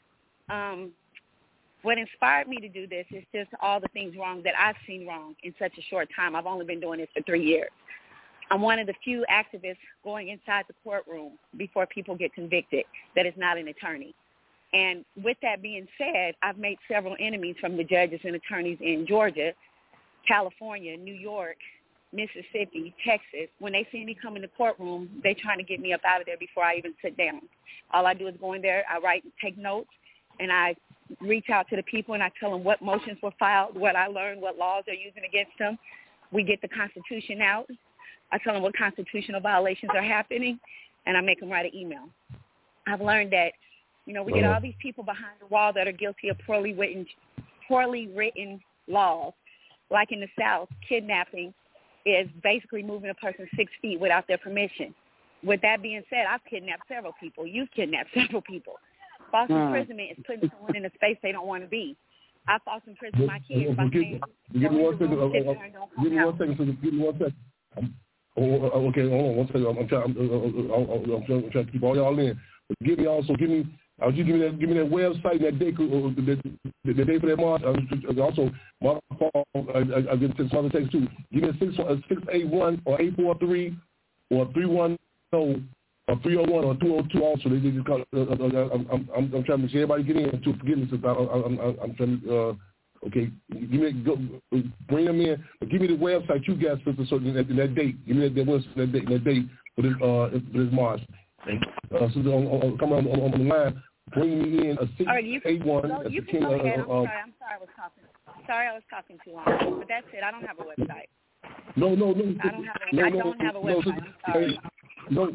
J: Um, what inspired me to do this is just all the things wrong that I've seen wrong in such a short time. I've only been doing this for three years. I'm one of the few activists going inside the courtroom before people get convicted that is not an attorney. And with that being said, I've made several enemies from the judges and attorneys in Georgia, California, New York, Mississippi, Texas. When they see me come in the courtroom, they're trying to get me up out of there before I even sit down. All I do is go in there, I write, take notes, and I reach out to the people, and I tell them what motions were filed, what I learned, what laws they're using against them. We get the Constitution out. I tell them what constitutional violations are happening, and I make them write an email. I've learned that, you know, we get all these people behind the wall that are guilty of poorly written, poorly written laws. Like in the South, kidnapping is basically moving a person six feet without their permission. With that being said, I've kidnapped several people. You've kidnapped several people. False mm. imprisonment is putting someone in a space they don't want to be. I false imprisoned my kids by saying,
B: give me one second. Give me one second. Give me one second. Oh, okay, hold on one second. I'm trying. I'm, I'm, I'm trying to keep all y'all in. But give me also. Give me. Uh, you give me that. Give me that website. That day. Uh, the, the, the day for that march. Uh, also, my phone. I, I get some other text too. Give me a six uh, six eight one or eight four three or three one zero or three zero one or two zero two. Also, they just call. Uh, uh, I'm, I'm I'm trying to make sure everybody get in. To forgive me, since I, I, I'm I'm trying to. Uh, Okay, give me go, bring them in. But give me the website you guys for so that, that date. Give me that, that website, that date, that date for this uh for this march. Uh, so on, on, come on, on on the line. Bring me in a six eight one.
J: No, you can go ahead. I'm sorry. I'm sorry. I was talking. Sorry, I was talking too long. But that's it. I don't have a website.
B: No, no, no.
J: I don't have a.
B: No,
J: I
B: no,
J: don't have a
B: no,
J: website. I'm sorry.
B: No.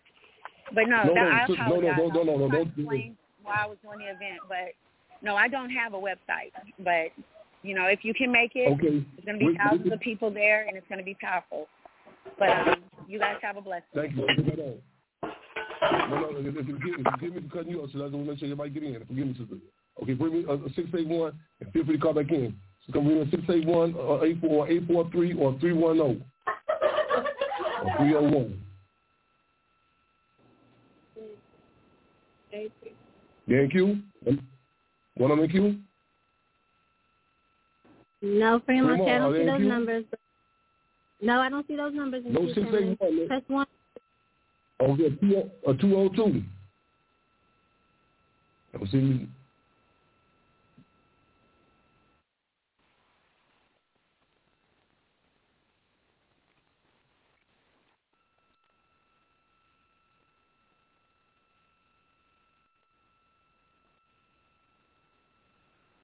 J: But no,
B: no,
J: that, I
B: no,
J: apologize.
B: no, no, no, no, no,
J: I was trying
B: no,
J: to explain why I was doing the event, but no, I don't have a website. But you know, if you can make it,
B: okay.
J: There's going to be thousands of people there, and it's going to be powerful. But um, you guys have a blessing.
B: Thank you. No, no, if you give me cutting you off, so I want to make sure everybody get in. Forgive me, sister. Okay, bring me a six eight one, and feel free to call back in. So come bring me a six eight one, or eight four, eight four three, or three one zero, or three zero one. Thank you. One on the queue.
C: No, pretty much. I don't see those
B: you?
C: numbers. No, I don't see those numbers. In
B: no, six eight one.
C: Press one.
B: Oh, yeah, two, uh, two oh two. I see